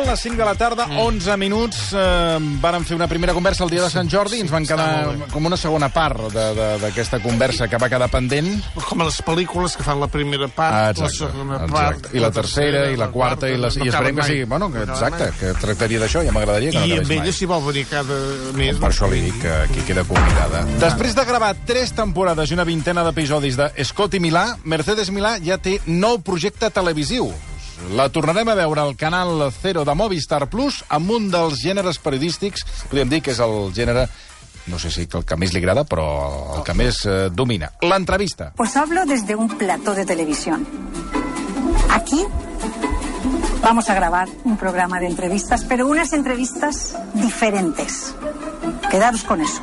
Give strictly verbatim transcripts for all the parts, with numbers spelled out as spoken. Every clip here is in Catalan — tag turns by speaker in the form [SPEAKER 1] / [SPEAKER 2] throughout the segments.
[SPEAKER 1] les cinc de la tarda, onze minuts. Eh, vàrem fer una primera conversa el dia de Sant Jordi i ens van quedar com una segona part d'aquesta conversa que va quedar pendent.
[SPEAKER 2] Com a les pel·lícules que fan la primera part,
[SPEAKER 1] Ah,
[SPEAKER 2] la
[SPEAKER 1] exacte,
[SPEAKER 2] segona
[SPEAKER 1] exacte.
[SPEAKER 2] part...
[SPEAKER 1] I la tercera, i la quarta, i, la, i esperem que sigui... Bueno, que, exacte, que tractaria d'això, ja m'agradaria que no
[SPEAKER 2] I
[SPEAKER 1] acabés
[SPEAKER 2] amb
[SPEAKER 1] mai.
[SPEAKER 2] ella s'hi vol venir cada mes.
[SPEAKER 1] Per això li dic que aquí queda convidada. Després de gravar tres temporades i una vintena d'episodis de Scott i Milà, Mercedes Milà ja té nou projecte televisiu. La tornarem a veure al canal Cero de Movistar Plus amb un dels gèneres periodístics, podríem dir que és el gènere, no sé si el que més li agrada, però el que més eh, domina. L'entrevista.
[SPEAKER 3] Pues hablo desde un plató de televisión. Aquí vamos a grabar un programa de entrevistas, pero unas entrevistas diferentes. Quedaros con eso.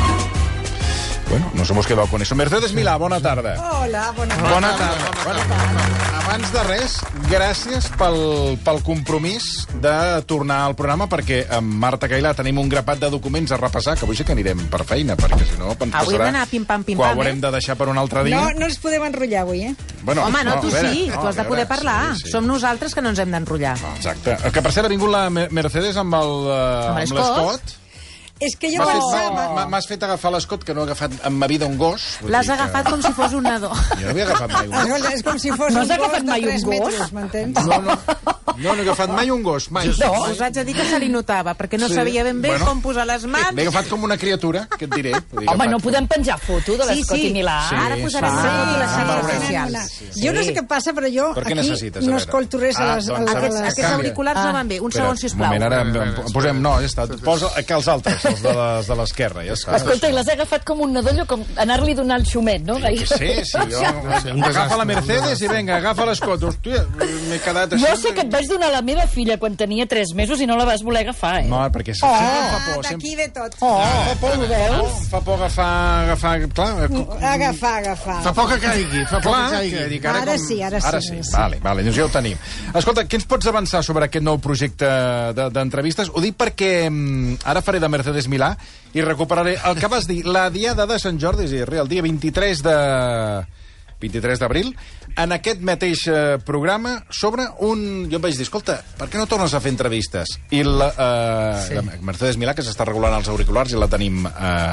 [SPEAKER 1] Bueno, nos hemos quedado con eso. Mercedes Milà, bona tarda.
[SPEAKER 4] Hola, bona tarda.
[SPEAKER 1] Bona tarda. Bona tarda. Abans de res, gràcies pel, pel compromís de tornar al programa, perquè amb Marta Cailà tenim un grapat de documents a repassar, que avui sí que anirem per feina, perquè si no ens
[SPEAKER 5] Avui
[SPEAKER 1] passarà...
[SPEAKER 5] hem d'anar pim-pam, pim-pam,
[SPEAKER 1] Ho
[SPEAKER 5] eh?
[SPEAKER 1] haurem de deixar per un altre dia.
[SPEAKER 4] No, no ens podem enrotllar avui, eh?
[SPEAKER 1] Bueno,
[SPEAKER 5] Home, no, tu
[SPEAKER 1] a veure,
[SPEAKER 5] sí,
[SPEAKER 1] no,
[SPEAKER 5] tu has
[SPEAKER 1] a
[SPEAKER 5] de poder
[SPEAKER 1] veure,
[SPEAKER 5] parlar.
[SPEAKER 1] sí, sí.
[SPEAKER 5] Som nosaltres que no ens hem d'enrotllar.
[SPEAKER 1] Exacte. Que per cert ha vingut la Mer- Mercedes amb el, uh,
[SPEAKER 5] Amb
[SPEAKER 1] amb
[SPEAKER 5] l'Scott.
[SPEAKER 1] l'Scott.
[SPEAKER 4] És que jo
[SPEAKER 1] M'has fet,
[SPEAKER 4] pensava...
[SPEAKER 1] m'ha- m'has fet agafar l'Scott, que no he agafat en ma vida un gos. Vull
[SPEAKER 5] L'has
[SPEAKER 1] dir que-
[SPEAKER 5] agafat com si fos un nadó.
[SPEAKER 1] Jo no havia agafat mai un gos.
[SPEAKER 4] Escolta, és com si fos
[SPEAKER 6] No
[SPEAKER 4] un
[SPEAKER 6] has agafat
[SPEAKER 4] gos de
[SPEAKER 6] mai un
[SPEAKER 4] tres
[SPEAKER 6] gos?
[SPEAKER 4] metres, m'entens?
[SPEAKER 1] No, no, no, no he agafat mai un gos, mai.
[SPEAKER 5] No? Us haig de dir que se li notava, perquè no
[SPEAKER 1] Sí.
[SPEAKER 5] sabia ben bé
[SPEAKER 1] Bueno.
[SPEAKER 5] com posar les mans.
[SPEAKER 1] L'he agafat com una criatura, que et diré. Vull dir,
[SPEAKER 6] Home,
[SPEAKER 1] agafat
[SPEAKER 6] no
[SPEAKER 1] com-
[SPEAKER 6] podem penjar foto de
[SPEAKER 5] Sí,
[SPEAKER 6] l'Escot
[SPEAKER 5] sí.
[SPEAKER 6] i Milà.
[SPEAKER 1] Sí,
[SPEAKER 5] Ara posarem
[SPEAKER 1] sí.
[SPEAKER 5] una foto a les
[SPEAKER 1] Ah,
[SPEAKER 5] xarxes
[SPEAKER 1] veurem.
[SPEAKER 5] socials.
[SPEAKER 4] Jo no sé què passa, però jo
[SPEAKER 1] Per què
[SPEAKER 4] aquí
[SPEAKER 1] necessites, a
[SPEAKER 4] no
[SPEAKER 1] veure?
[SPEAKER 4] escolto res a
[SPEAKER 1] Ah,
[SPEAKER 4] les...
[SPEAKER 1] doncs,
[SPEAKER 4] a les-
[SPEAKER 5] Aquests,
[SPEAKER 1] a veure,
[SPEAKER 5] aquests
[SPEAKER 1] canvia.
[SPEAKER 5] auriculars no van bé. Un
[SPEAKER 1] Espera,
[SPEAKER 5] segon, sisplau.
[SPEAKER 1] Un moment, ara em, em posem... No, ja està. Posa que els altres, els de les- de l'esquerra, ja està.
[SPEAKER 6] Escolta, i l'has agafat com un nadollo, com anar-li a donar el xumet, no?
[SPEAKER 1] Sí, sí, jo... Agafa la Mercedes i vinga, agafa l'Scott. Hòstia, m'he quedat així...
[SPEAKER 6] Jo sé que et vaig donar la meva filla quan tenia tres mesos i no la vas voler agafar, eh?
[SPEAKER 1] No, perquè sempre em fa por. Sempre...
[SPEAKER 4] D'aquí ve tot.
[SPEAKER 6] Oh,
[SPEAKER 1] Fa por,
[SPEAKER 6] ho veus?
[SPEAKER 1] Em fa por agafar... agafar clar,
[SPEAKER 4] Agafar, agafar.
[SPEAKER 2] Fa por que caigui, fa por
[SPEAKER 1] clar,
[SPEAKER 2] que caigui.
[SPEAKER 1] que dic,
[SPEAKER 4] Ara
[SPEAKER 1] com-
[SPEAKER 4] sí, ara sí,
[SPEAKER 1] Ara
[SPEAKER 4] ara
[SPEAKER 1] sí,
[SPEAKER 4] sí.
[SPEAKER 1] vale, vale, doncs ja ho tenim. Escolta, què ens pots avançar sobre aquest nou projecte de- d'entrevistes? Ho dic perquè mm, ara faré de Mercedes Milà i recuperaré el que vas dir, la diada de Sant Jordi, és a dir, el dia vint-i-tres de... vint-i-tres d'abril, en aquest mateix eh, programa, sobre un... Jo em vaig dir, escolta, per què no tornes a fer entrevistes? I la, eh, sí. la Mercedes Milà, que s'està regulant els auriculars i la tenim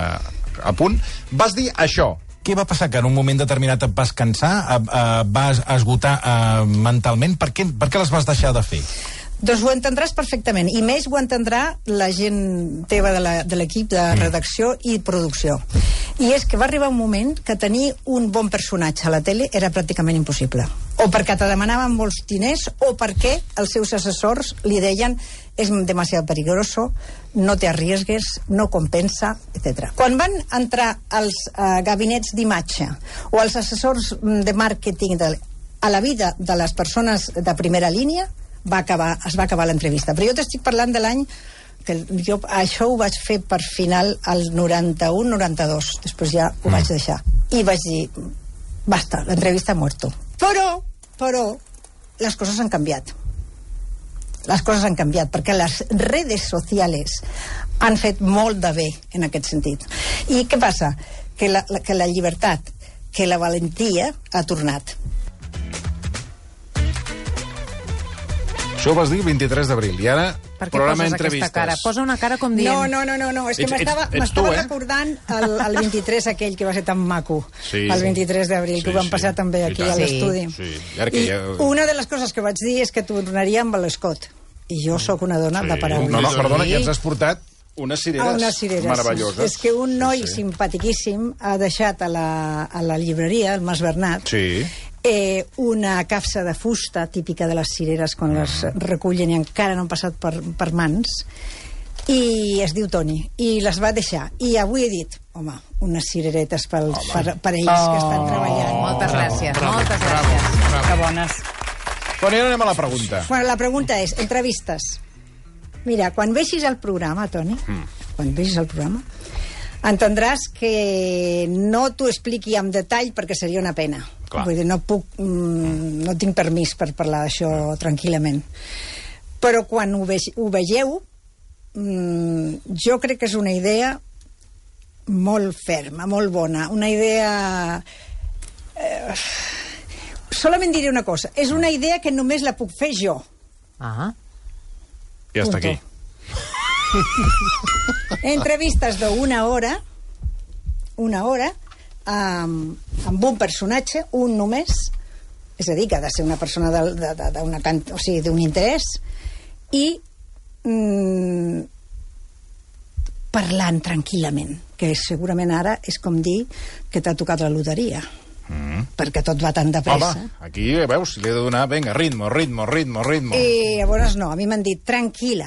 [SPEAKER 1] eh, a punt, vas dir això. Què va passar? Que en un moment determinat et vas cansar, eh, eh, vas esgotar eh, mentalment? Per què, per què les vas deixar de fer?
[SPEAKER 4] Doncs ho entendràs perfectament, i més ho entendrà la gent teva de la- de l'equip de, de redacció i producció. I és que va arribar un moment que tenir un bon personatge a la tele era pràcticament impossible. O perquè te demanaven molts diners, o perquè els seus assessors li deien és demasiado peligroso, no te arriesgues, no compensa, etcètera. Quan van entrar els uh, gabinets d'imatge o els assessors mm, de màrqueting de, a la vida de les persones de primera línia, va acabar, es va acabar l'entrevista. Però jo t'estic parlant de l'any que jo això ho vaig fer per final al noranta-u noranta-dos. Després ja ho vaig deixar. I vaig dir, basta, l'entrevista ha muerto. Però, però, les coses han canviat. Les coses han canviat, perquè les redes socials han fet molt de bé en aquest sentit. I què passa? Que la, la, que la llibertat, que la valentia ha tornat.
[SPEAKER 1] Això ho vas dir el vint-i-tres d'abril, i ara
[SPEAKER 5] Per què
[SPEAKER 1] programa
[SPEAKER 5] poses aquesta
[SPEAKER 1] d'entrevistes.
[SPEAKER 5] cara? Posa una cara com dient...
[SPEAKER 4] No, no, no, no, no. és que
[SPEAKER 1] Ets-
[SPEAKER 4] m'estava
[SPEAKER 1] ets- ets tu,
[SPEAKER 4] m'estava
[SPEAKER 1] eh?
[SPEAKER 4] recordant el, el vint-i-tres aquell que va ser tan maco,
[SPEAKER 1] Sí,
[SPEAKER 4] el
[SPEAKER 1] sí.
[SPEAKER 4] vint-i-tres d'abril,
[SPEAKER 1] Sí,
[SPEAKER 4] que ho vam
[SPEAKER 1] sí.
[SPEAKER 4] passar també
[SPEAKER 1] I
[SPEAKER 4] aquí
[SPEAKER 1] tant.
[SPEAKER 4] a l'estudi.
[SPEAKER 1] Sí, sí. I ara que
[SPEAKER 4] I
[SPEAKER 1] ja-
[SPEAKER 4] una de les coses que vaig dir és que tornaria amb l'Scott. I jo sóc una dona de paraula.
[SPEAKER 1] No, no, perdona,
[SPEAKER 5] Sí.
[SPEAKER 1] que ens has portat unes cireres,
[SPEAKER 4] A unes cireres.
[SPEAKER 1] meravelloses.
[SPEAKER 4] És que un noi
[SPEAKER 1] Sí, sí.
[SPEAKER 4] simpatiquíssim ha deixat a la, a la llibreria, el Mas Bernat,
[SPEAKER 1] Sí.
[SPEAKER 4] eh, una capsa de fusta típica de les cireres quan les recullen i encara no han passat per, per mans, i es diu Toni, i les va deixar. I avui he dit, home, unes cireretes pel, per, per ells que estan treballant.
[SPEAKER 5] Moltes gràcies, moltes gràcies.
[SPEAKER 6] Que bones.
[SPEAKER 1] Toni, ara anem a la pregunta.
[SPEAKER 4] Bueno, la pregunta és, entrevistes. Mira, quan vegis el programa, Toni, mm. quan vegis el programa, entendràs que no t'ho expliqui amb detall perquè seria una pena.
[SPEAKER 1] Clar.
[SPEAKER 4] Vull dir, no puc, mm, no tinc permís per parlar d'això tranquil·lament. Però quan ho, ve, ho vegeu, mm, jo crec que és una idea molt ferma, molt bona, una idea... Eh, solament diré una cosa, és una idea que només la puc fer jo.
[SPEAKER 5] Ah,
[SPEAKER 1] I hasta
[SPEAKER 4] Punto.
[SPEAKER 1] aquí.
[SPEAKER 4] Entrevistes d'una hora, una hora, amb, amb un personatge, un només, és a dir, que ha de ser una persona de, de, de, d'una can... o sigui, d'un interès, i mm, parlant tranquil·lament, que segurament ara és com dir que t'ha tocat la loteria. Mm. Perquè tot va tan de pressa.
[SPEAKER 1] Home, aquí, veus, li he de donar, vinga, ritmo, ritmo, ritmo, ritmo.
[SPEAKER 4] I llavors no, a mi m'han dit, tranquil·la,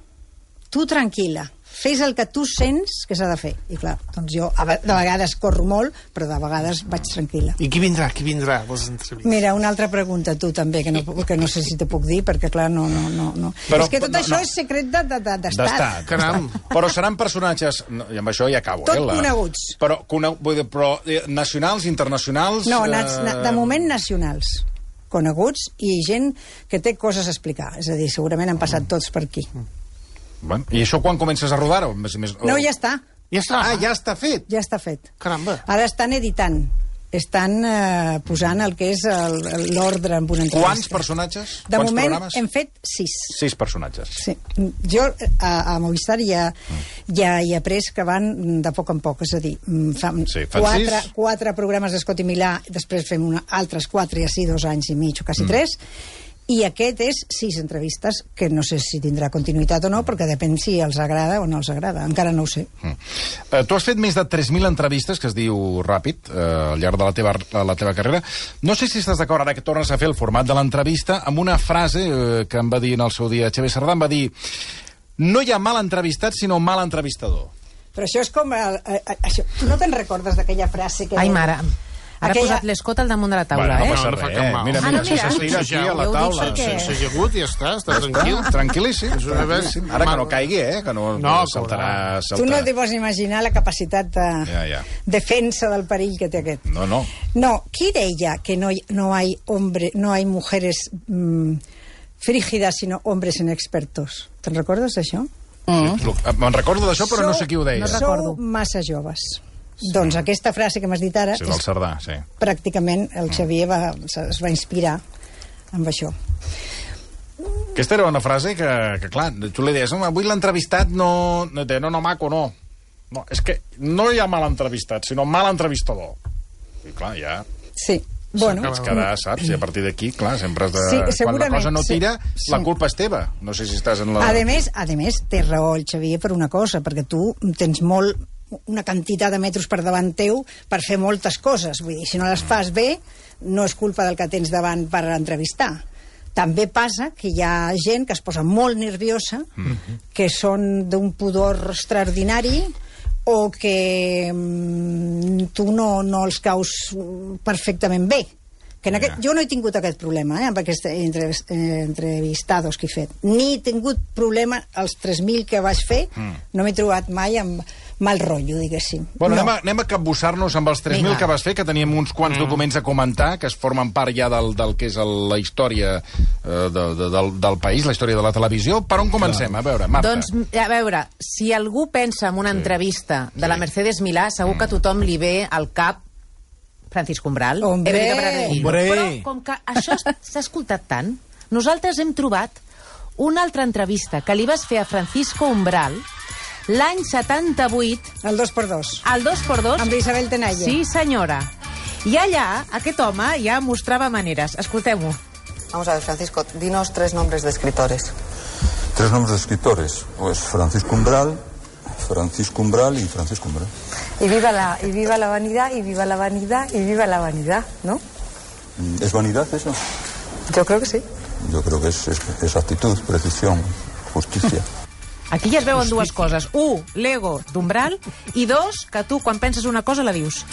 [SPEAKER 4] tu tranquil·la, fes el que tu sents que s'ha de fer. I clar, doncs jo de vegades corro molt, però de vegades vaig tranquil·la.
[SPEAKER 2] I qui vindrà, qui vindrà a les entrevistes?
[SPEAKER 4] Mira, una altra pregunta, tu també, que no, que no sé si te puc dir, perquè clar, no... no, no, no.
[SPEAKER 1] Però,
[SPEAKER 4] és que tot
[SPEAKER 1] no,
[SPEAKER 4] això
[SPEAKER 1] no.
[SPEAKER 4] és secret de, de, de, d'estat.
[SPEAKER 1] D'estat.
[SPEAKER 2] Caram.
[SPEAKER 1] Però seran personatges, no, i amb això ja acabo,
[SPEAKER 4] Tot
[SPEAKER 1] eh? La...
[SPEAKER 4] coneguts.
[SPEAKER 1] Però, cone... vull dir, però eh, nacionals, internacionals...
[SPEAKER 4] No,
[SPEAKER 1] eh...
[SPEAKER 4] na, de moment nacionals, coneguts i gent que té coses a explicar. És a dir, segurament han passat tots per aquí.
[SPEAKER 1] Bueno, i això quan comences a rodar-ho? Més, més...
[SPEAKER 4] No, ja està.
[SPEAKER 2] Ja està.
[SPEAKER 1] Ah, ja està fet.
[SPEAKER 4] Ja està fet.
[SPEAKER 2] Caramba.
[SPEAKER 4] Ara estan editant. Estan eh, posant el que és el- l'ordre en una entrevista.
[SPEAKER 1] Quants personatges?
[SPEAKER 4] De
[SPEAKER 1] Quants
[SPEAKER 4] moment
[SPEAKER 1] programes?
[SPEAKER 4] hem fet sis.
[SPEAKER 1] Sis personatges.
[SPEAKER 4] Sí. Jo a, a Movistar ja, ja hi he après que van de poc en poc, és a dir, mm, fan,
[SPEAKER 1] Sí, fan
[SPEAKER 4] quatre,
[SPEAKER 1] sis.
[SPEAKER 4] quatre programes d'Escot i Milà, després fem una, altres quatre i així dos anys i mig o quasi mm. tres, i aquest és sis entrevistes, que no sé si tindrà continuïtat o no, perquè depèn si els agrada o no els agrada, encara no ho sé.
[SPEAKER 1] Mm. Uh, tu has fet més de tres mil entrevistes, que es diu ràpid, uh, al llarg de la teva, la teva carrera. No sé si estàs d'acord, ara que tornes a fer el format de l'entrevista, amb una frase uh, que em va dir en el seu dia Xavier Sardà, em va dir: no hi ha mal entrevistat, sinó mal entrevistador.
[SPEAKER 4] Però això és com... El, el, el, això. Tu no te'n recordes d'aquella frase que...
[SPEAKER 5] Ai, mare. Ara ha
[SPEAKER 4] Aquella-
[SPEAKER 5] posat l'escot al damunt de la taula,
[SPEAKER 1] Bueno, no
[SPEAKER 5] eh?
[SPEAKER 1] passa
[SPEAKER 2] No, no fa
[SPEAKER 1] res.
[SPEAKER 2] cap mal.
[SPEAKER 1] Mira,
[SPEAKER 5] Ah,
[SPEAKER 1] mira,
[SPEAKER 5] no, mira.
[SPEAKER 1] s'estira aquí a la
[SPEAKER 5] Jo ho dic
[SPEAKER 1] taula.
[SPEAKER 5] perquè-
[SPEAKER 2] Sense ajagut, ja està, està tranquil.
[SPEAKER 1] Tranquil, tranquil·líssim.
[SPEAKER 2] És una
[SPEAKER 1] tranquil·líssim.
[SPEAKER 2] vez-
[SPEAKER 1] Ara que no caigui, eh? Que no,
[SPEAKER 2] No,
[SPEAKER 1] saltarà, saltarà.
[SPEAKER 4] Tu no t'hi pots imaginar la capacitat de
[SPEAKER 1] Ja, ja.
[SPEAKER 4] defensa del perill que té aquest.
[SPEAKER 1] No, no.
[SPEAKER 4] No, qui deia que no, hi- no hay hombre, no hay mujeres mm, frígidas, sino hombres inexpertos? Te'n recordes d'això?
[SPEAKER 1] Sí, me'n recordo d'això, però no sé qui ho deia.
[SPEAKER 5] No
[SPEAKER 1] Sí,
[SPEAKER 5] recordo.
[SPEAKER 4] Sou massa joves. Doncs aquesta frase que m'has dit ara,
[SPEAKER 1] del
[SPEAKER 4] és,
[SPEAKER 1] Cerdà, sí.
[SPEAKER 4] pràcticament el Xavier va, es va inspirar amb això.
[SPEAKER 1] Aquesta era una frase que, que clar, tu li deies, home, avui l'ha entrevistat, no, no, no, no, maco, no. No, és que no hi ha mal entrevistat, sinó mal entrevistador. I clar, ja
[SPEAKER 4] Sí, bueno...
[SPEAKER 1] ets quedar, saps? I a partir d'aquí, clar, sempre has de...
[SPEAKER 4] Sí,
[SPEAKER 1] quan la
[SPEAKER 4] segurament,
[SPEAKER 1] cosa no
[SPEAKER 4] sí.
[SPEAKER 1] tira,
[SPEAKER 4] Sí.
[SPEAKER 1] la culpa és teva. No sé si estàs en la...
[SPEAKER 4] A més, a més, té raó el Xavier per una cosa, perquè tu tens molt una quantitat de metres per davant teu per fer moltes coses. Vull dir, si no les fas bé, no és culpa del que tens davant per entrevistar. També passa que hi ha gent que es posa molt nerviosa, mm-hmm. que són d'un pudor extraordinari o que mm, tu no, no els caus perfectament bé. Que en aquest,
[SPEAKER 1] Ja.
[SPEAKER 4] jo no he tingut aquest problema eh, amb aquests entre, eh, entrevistados que he fet. Ni he tingut problema als tres mil que vaig fer, mm. no m'he trobat mai amb mal rotllo, diguéssim.
[SPEAKER 1] Bueno,
[SPEAKER 4] no.
[SPEAKER 1] anem a, anem a capbussar-nos amb els tres mil
[SPEAKER 5] Vinga.
[SPEAKER 1] que vas fer, que teníem uns quants mm. documents a comentar, que es formen part ja del, del que és el, la història eh, de, de, del, del país, la història de la televisió. Per on comencem? A veure, Marta.
[SPEAKER 5] Doncs, a veure, si algú pensa en una
[SPEAKER 1] Sí.
[SPEAKER 5] entrevista de
[SPEAKER 1] Sí.
[SPEAKER 5] la Mercedes Milà, segur que a tothom li ve al cap Francisco Umbral.
[SPEAKER 4] Hombre!
[SPEAKER 5] He venido para reír.
[SPEAKER 2] Hombre!
[SPEAKER 5] Però com que això s'ha escoltat tant, nosaltres hem trobat una altra entrevista que li vas fer a Francisco Umbral l'any setanta-vuit,
[SPEAKER 4] El dos per dos.
[SPEAKER 5] al dos per dos.
[SPEAKER 4] Amb Isabel Tenalle.
[SPEAKER 5] Sí, senyora. I allà, aquest home ja mostrava maneres. Escolteu-ho.
[SPEAKER 7] Vamos a ver, Francisco, dinos tres nombres de escritores.
[SPEAKER 8] Tres nombres de escritores, pues Francisco Umbral, Francisco Umbral y Francisco Umbral.
[SPEAKER 7] Y viva la, y viva la vanidad, y viva la vanidad, y viva la vanidad, ¿no?
[SPEAKER 8] ¿Es vanidad eso?
[SPEAKER 7] Yo creo que sí.
[SPEAKER 8] Yo creo que es, es, es actitud, precisión, justicia.
[SPEAKER 5] Aquí ja es veuen dues coses. Un, l'ego d'Umbral, i dos, que tu, quan penses una cosa, la dius.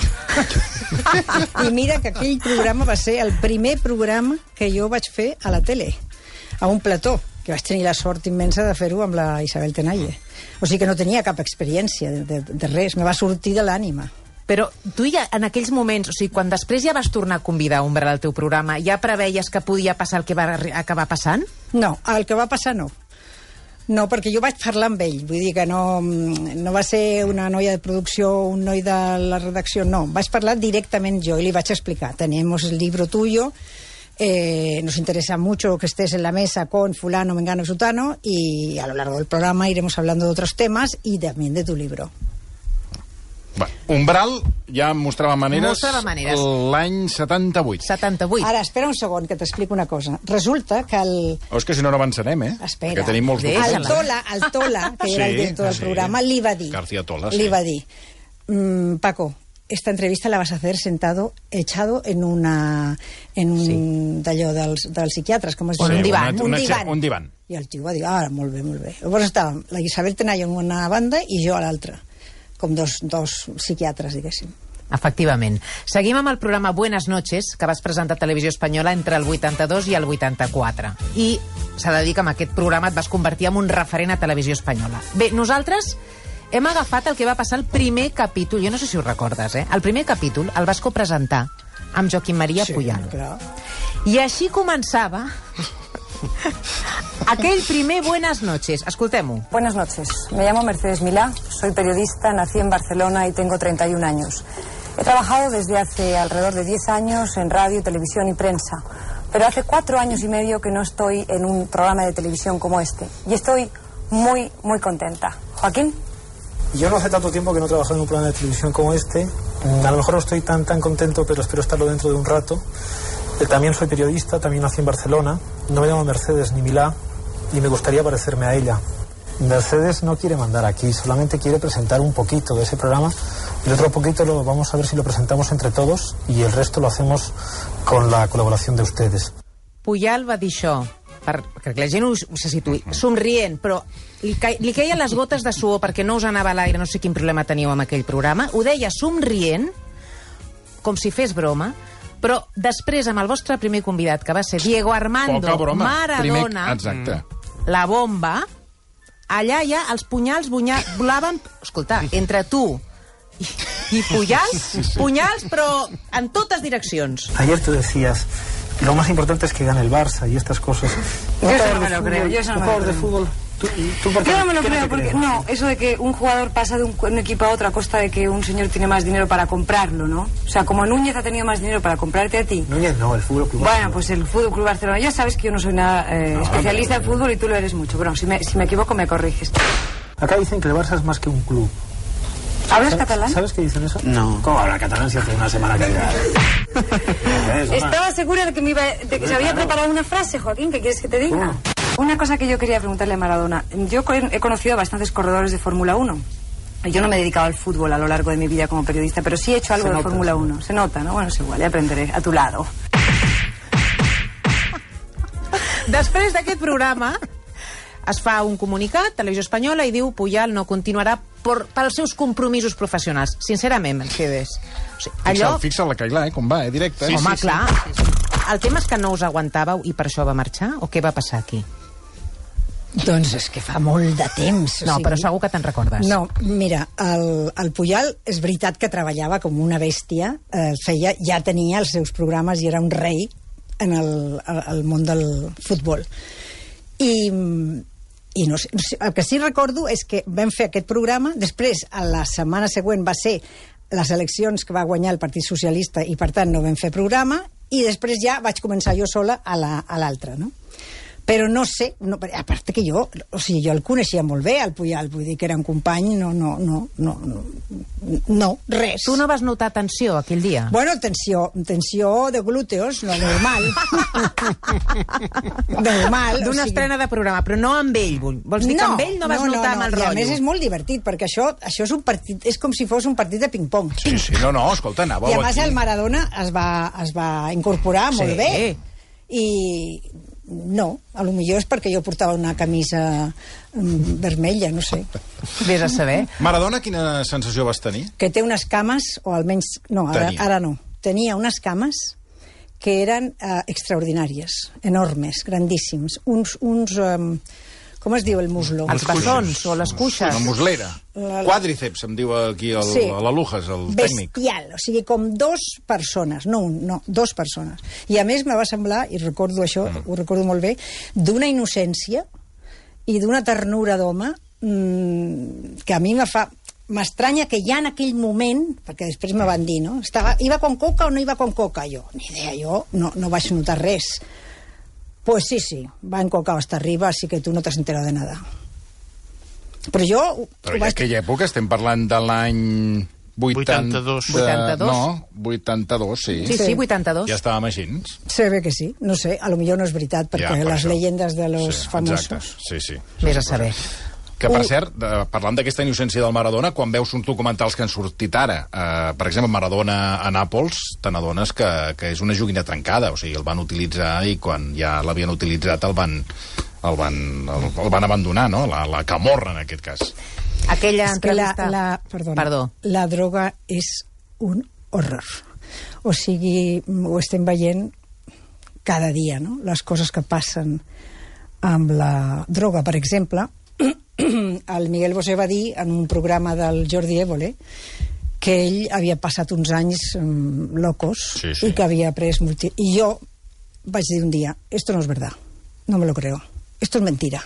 [SPEAKER 4] I mira que aquell programa va ser el primer programa que jo vaig fer a la tele, a un plató, que vaig tenir la sort immensa de fer-ho amb la Isabel Tenalle. O sigui que no tenia cap experiència de, de, de res, me va sortir de l'ànima.
[SPEAKER 5] Però tu ja, en aquells moments, o sigui, quan després ja vas tornar a convidar Umbral al teu programa, ja preveies que podia passar el que va arri- acabar passant?
[SPEAKER 4] No, el que va passar no. No, perquè jo vaig parlar amb ell, vull dir que no, no va ser una noia de producció, un noi de la redacció, no. Vaig parlar directament jo i li vaig explicar. Tenemos el libro tuyo, Eh, nos interesa mucho que estés en la mesa con fulano, mengano, sutano, y a lo largo del programa iremos hablando de otros temas y también de tu libro.
[SPEAKER 1] Bueno, Umbral ja mostrava maneres,
[SPEAKER 5] Mostrava maneres.
[SPEAKER 1] l'any setanta-vuit.
[SPEAKER 5] setanta-vuit.
[SPEAKER 4] Ara, espera un segon, que t'explico una cosa. Resulta que el...
[SPEAKER 1] Oh, és que si no, no avançarem, eh?
[SPEAKER 4] Espera.
[SPEAKER 1] Que tenim molts
[SPEAKER 5] Deixa-la.
[SPEAKER 4] El Tola, el Tola, que era el
[SPEAKER 1] Sí,
[SPEAKER 4] director del
[SPEAKER 1] sí.
[SPEAKER 4] programa, li va dir...
[SPEAKER 1] García Tola, sí.
[SPEAKER 4] Li va dir, mm, Paco, esta entrevista la vas a hacer sentado, echado en una... en un
[SPEAKER 5] Sí.
[SPEAKER 4] d'allò dels, dels psiquiatres, com es
[SPEAKER 5] Un
[SPEAKER 4] diu?
[SPEAKER 5] divan.
[SPEAKER 1] Una,
[SPEAKER 4] Un
[SPEAKER 1] una,
[SPEAKER 4] divan.
[SPEAKER 1] Un divan.
[SPEAKER 4] I el tio va dir, ah, molt bé, molt bé. Llavors estàvem la Isabel Tenalla en una banda i jo a l'altra, com dos, dos psiquiatres, diguéssim.
[SPEAKER 5] Efectivament. Seguim amb el programa Buenas Noches, que vas presentar a Televisió Espanyola entre el vuitanta-dos i el vuitanta-quatre. I s'ha de dir que amb aquest programa et vas convertir en un referent a Televisió Espanyola. Bé, nosaltres hem agafat el que va passar el primer capítol, jo no sé si ho recordes, eh? El primer capítol el vas copresentar amb Joaquim Maria
[SPEAKER 4] Sí,
[SPEAKER 5] Puyal.
[SPEAKER 4] clar.
[SPEAKER 5] I així començava aquell primer Buenas Noches. Escoltem-ho.
[SPEAKER 7] Buenas noches, me llamo Mercedes Milá, soy periodista, nací en Barcelona y tengo treinta y un años. He trabajado desde hace alrededor de diez años en radio, televisión y prensa, pero hace cuatro años y medio que no estoy en un programa de televisión como este, y estoy muy, muy contenta. Joaquín.
[SPEAKER 9] Yo no hace tanto tiempo que no trabajo en un programa de televisión como este. A lo mejor no estoy tan, tan contento, pero espero estarlo dentro de un rato. Eh, También soy periodista, también nací en Barcelona. No me llamo Mercedes ni Milá y me gustaría parecerme a ella. Mercedes no quiere mandar aquí, solamente quiere presentar un poquito de ese programa. Y el otro poquito lo vamos a ver si lo presentamos entre todos y el resto lo hacemos con la colaboración de ustedes.
[SPEAKER 5] Puyal va dir això, per, perquè la gent ho, ho se situï, somrient, però li, ca, li queien les gotes de suor perquè no us anava a l'aire, no sé quin problema teníeu amb aquell programa, ho deia somrient, com si fes broma, però després amb el vostre primer convidat, que va ser Diego Armando
[SPEAKER 1] Poca broma.
[SPEAKER 5] Maradona,
[SPEAKER 1] Primer, exacte.
[SPEAKER 5] la bomba, allà ja els punyals bunya, volaven, escolta, entre tu i, i Puyal, punyals, però en totes direccions.
[SPEAKER 9] Ayer tú decías, lo más importante es que gane el Barça y estas cosas.
[SPEAKER 7] Yo eso no me lo creo, yo eso no me lo
[SPEAKER 9] jugador de
[SPEAKER 7] creo.
[SPEAKER 9] fútbol. ¿Tú, tú por qué-
[SPEAKER 7] Yo no me lo
[SPEAKER 9] qué
[SPEAKER 7] creo,
[SPEAKER 9] te
[SPEAKER 7] porque
[SPEAKER 9] crees?
[SPEAKER 7] no, eso de que un jugador pasa de un, un equipo a otro a costa de que un señor tiene más dinero para comprarlo, ¿no? O sea, como Núñez ha tenido más dinero para comprarte a ti.
[SPEAKER 9] Núñez no, el Fútbol Club
[SPEAKER 7] Bueno,
[SPEAKER 9] Barcelona.
[SPEAKER 7] pues el Fútbol Club Barcelona. Ya sabes que yo no soy nada eh, especialista en fútbol y tú lo eres mucho. Bueno, si me, si me equivoco me corriges.
[SPEAKER 9] Acá dicen que el Barça es más que un club.
[SPEAKER 7] ¿Hablas
[SPEAKER 9] ¿Sabes-
[SPEAKER 7] catalán?
[SPEAKER 9] ¿Sabes qué dicen eso? No. ¿Cómo habla catalán si hace una semana que ya?
[SPEAKER 7] Estaba segura de que, me iba, de que se había preparado una frase, Joaquín, ¿qué quieres que te diga? Una cosa que yo quería preguntarle a Maradona. Yo co- he conocido a bastantes corredores de Fórmula uno. Yo no me he dedicado al fútbol a lo largo de mi vida como periodista, pero sí he hecho algo
[SPEAKER 9] Se
[SPEAKER 7] de
[SPEAKER 9] nota,
[SPEAKER 7] Fórmula
[SPEAKER 9] se
[SPEAKER 7] uno. Se nota, ¿no? Bueno, es igual, ya aprenderé a tu lado.
[SPEAKER 5] Després d'aquest programa es fa un comunicat, Televisió Espanyola, i diu Puyal no continuarà per, pels seus compromisos professionals. Sincerament, Mercedes. O sigui, allò...
[SPEAKER 1] Fixa, fixa la Cailà, eh, com va, eh, directe. Eh?
[SPEAKER 5] Home, clar. El tema és que no us aguantàveu i per això va marxar? O què va passar aquí?
[SPEAKER 4] Doncs és que fa molt de temps.
[SPEAKER 5] No, però segur que te'n recordes.
[SPEAKER 4] No, mira, el, el Puyal és veritat que treballava com una bèstia, eh, feia, ja tenia els seus programes i era un rei en el, el, el món del futbol. I, i no sé, no sé, el que sí recordo és que vam fer aquest programa, després, a la setmana següent va ser les eleccions que va guanyar el Partit Socialista i, per tant, no vam fer programa, i després ja vaig començar jo sola a l'altra, no? Però no sé, no, a part que jo, o sigui, jo el coneixia molt bé, el Puyal, vull dir que era un company, no, no, no, no, no, no res.
[SPEAKER 5] Tu no vas notar tensió aquell dia?
[SPEAKER 4] Bueno, tensió, tensió de glúteos, no, normal. normal.
[SPEAKER 5] D'una
[SPEAKER 4] o sigui...
[SPEAKER 5] estrena de programa, però no amb ell. Vols dir que amb ell no vas
[SPEAKER 4] no,
[SPEAKER 5] notar
[SPEAKER 4] no,
[SPEAKER 5] amb el
[SPEAKER 4] no. I
[SPEAKER 5] rotllo?
[SPEAKER 4] a més és molt divertit, perquè això, això és un partit, és com si fos un partit de ping-pong.
[SPEAKER 1] Sí, sí, no, no, escolta, anàveu
[SPEAKER 4] I a més
[SPEAKER 1] aquí.
[SPEAKER 4] el Maradona es va, es va incorporar molt
[SPEAKER 5] Sí.
[SPEAKER 4] bé. I no, a lo millor és perquè jo portava una camisa mm, vermella, no sé.
[SPEAKER 5] Vés a saber.
[SPEAKER 1] Maradona, quina sensació vas tenir?
[SPEAKER 4] Que té unes cames, o almenys... No, ara,
[SPEAKER 1] Tenia.
[SPEAKER 4] ara no. Tenia unes cames que eren eh, extraordinàries, enormes, grandíssims. Uns, uns um, com es diu el muslo?
[SPEAKER 5] Els bessons o les cuixes.
[SPEAKER 1] La muslera.
[SPEAKER 4] La-
[SPEAKER 1] Quàdriceps, em diu aquí el,
[SPEAKER 4] Sí.
[SPEAKER 1] l'Alujas, el tècnic.
[SPEAKER 4] Bestial, o sigui, com dos persones, no un, no, dos persones. I a més me va semblar, i recordo això, mm. ho recordo molt bé, d'una innocència i d'una ternura d'home mmm, que a mi me fa... m'estranya que ja en aquell moment, perquè després me van dir, no? Estava, iba con coca o no iba con coca? Jo, ni idea, jo no, no vaig notar res. Pues sí, sí, va encocado hasta arriba, así que tú no t'has enterado de nada. Però jo...
[SPEAKER 1] Però en aquella època estem parlant de l'any...
[SPEAKER 2] vuitanta-dos.
[SPEAKER 5] vuitanta-dos?
[SPEAKER 1] No, vuitanta-dos, sí.
[SPEAKER 5] Sí, sí, vuitanta-dos.
[SPEAKER 1] Ja estàvem així.
[SPEAKER 4] Se ve que sí, no sé, a lo millor no és veritat, perquè
[SPEAKER 1] Ja, per
[SPEAKER 4] les
[SPEAKER 1] això.
[SPEAKER 4] llegendes de los
[SPEAKER 1] Sí,
[SPEAKER 4] famosos...
[SPEAKER 1] exacte, sí, sí.
[SPEAKER 5] Vés a saber.
[SPEAKER 1] Que, per cert, eh, parlant d'aquesta innocència del Maradona, quan veus uns documentals que han sortit ara, eh, per exemple, Maradona a Nàpols, te n'adones que, que és una joguina trencada, o sigui, el van utilitzar i quan ja l'havien utilitzat el van, el van, el, el van abandonar, no? La, la camorra, en aquest cas.
[SPEAKER 5] Aquella
[SPEAKER 4] És que la,
[SPEAKER 5] entrevista...
[SPEAKER 4] la, perdona,
[SPEAKER 5] Perdó.
[SPEAKER 4] la droga és un horror. O sigui, ho estem veient cada dia, no? Les coses que passen amb la droga. Per exemple, el Miguel Bosé va dir en un programa del Jordi Évole que ell havia passat uns anys um, locos,
[SPEAKER 1] sí, sí.
[SPEAKER 4] i que havia pres... Multi... I jo vaig dir un dia, esto no es verdad, no me lo creo, esto es mentira.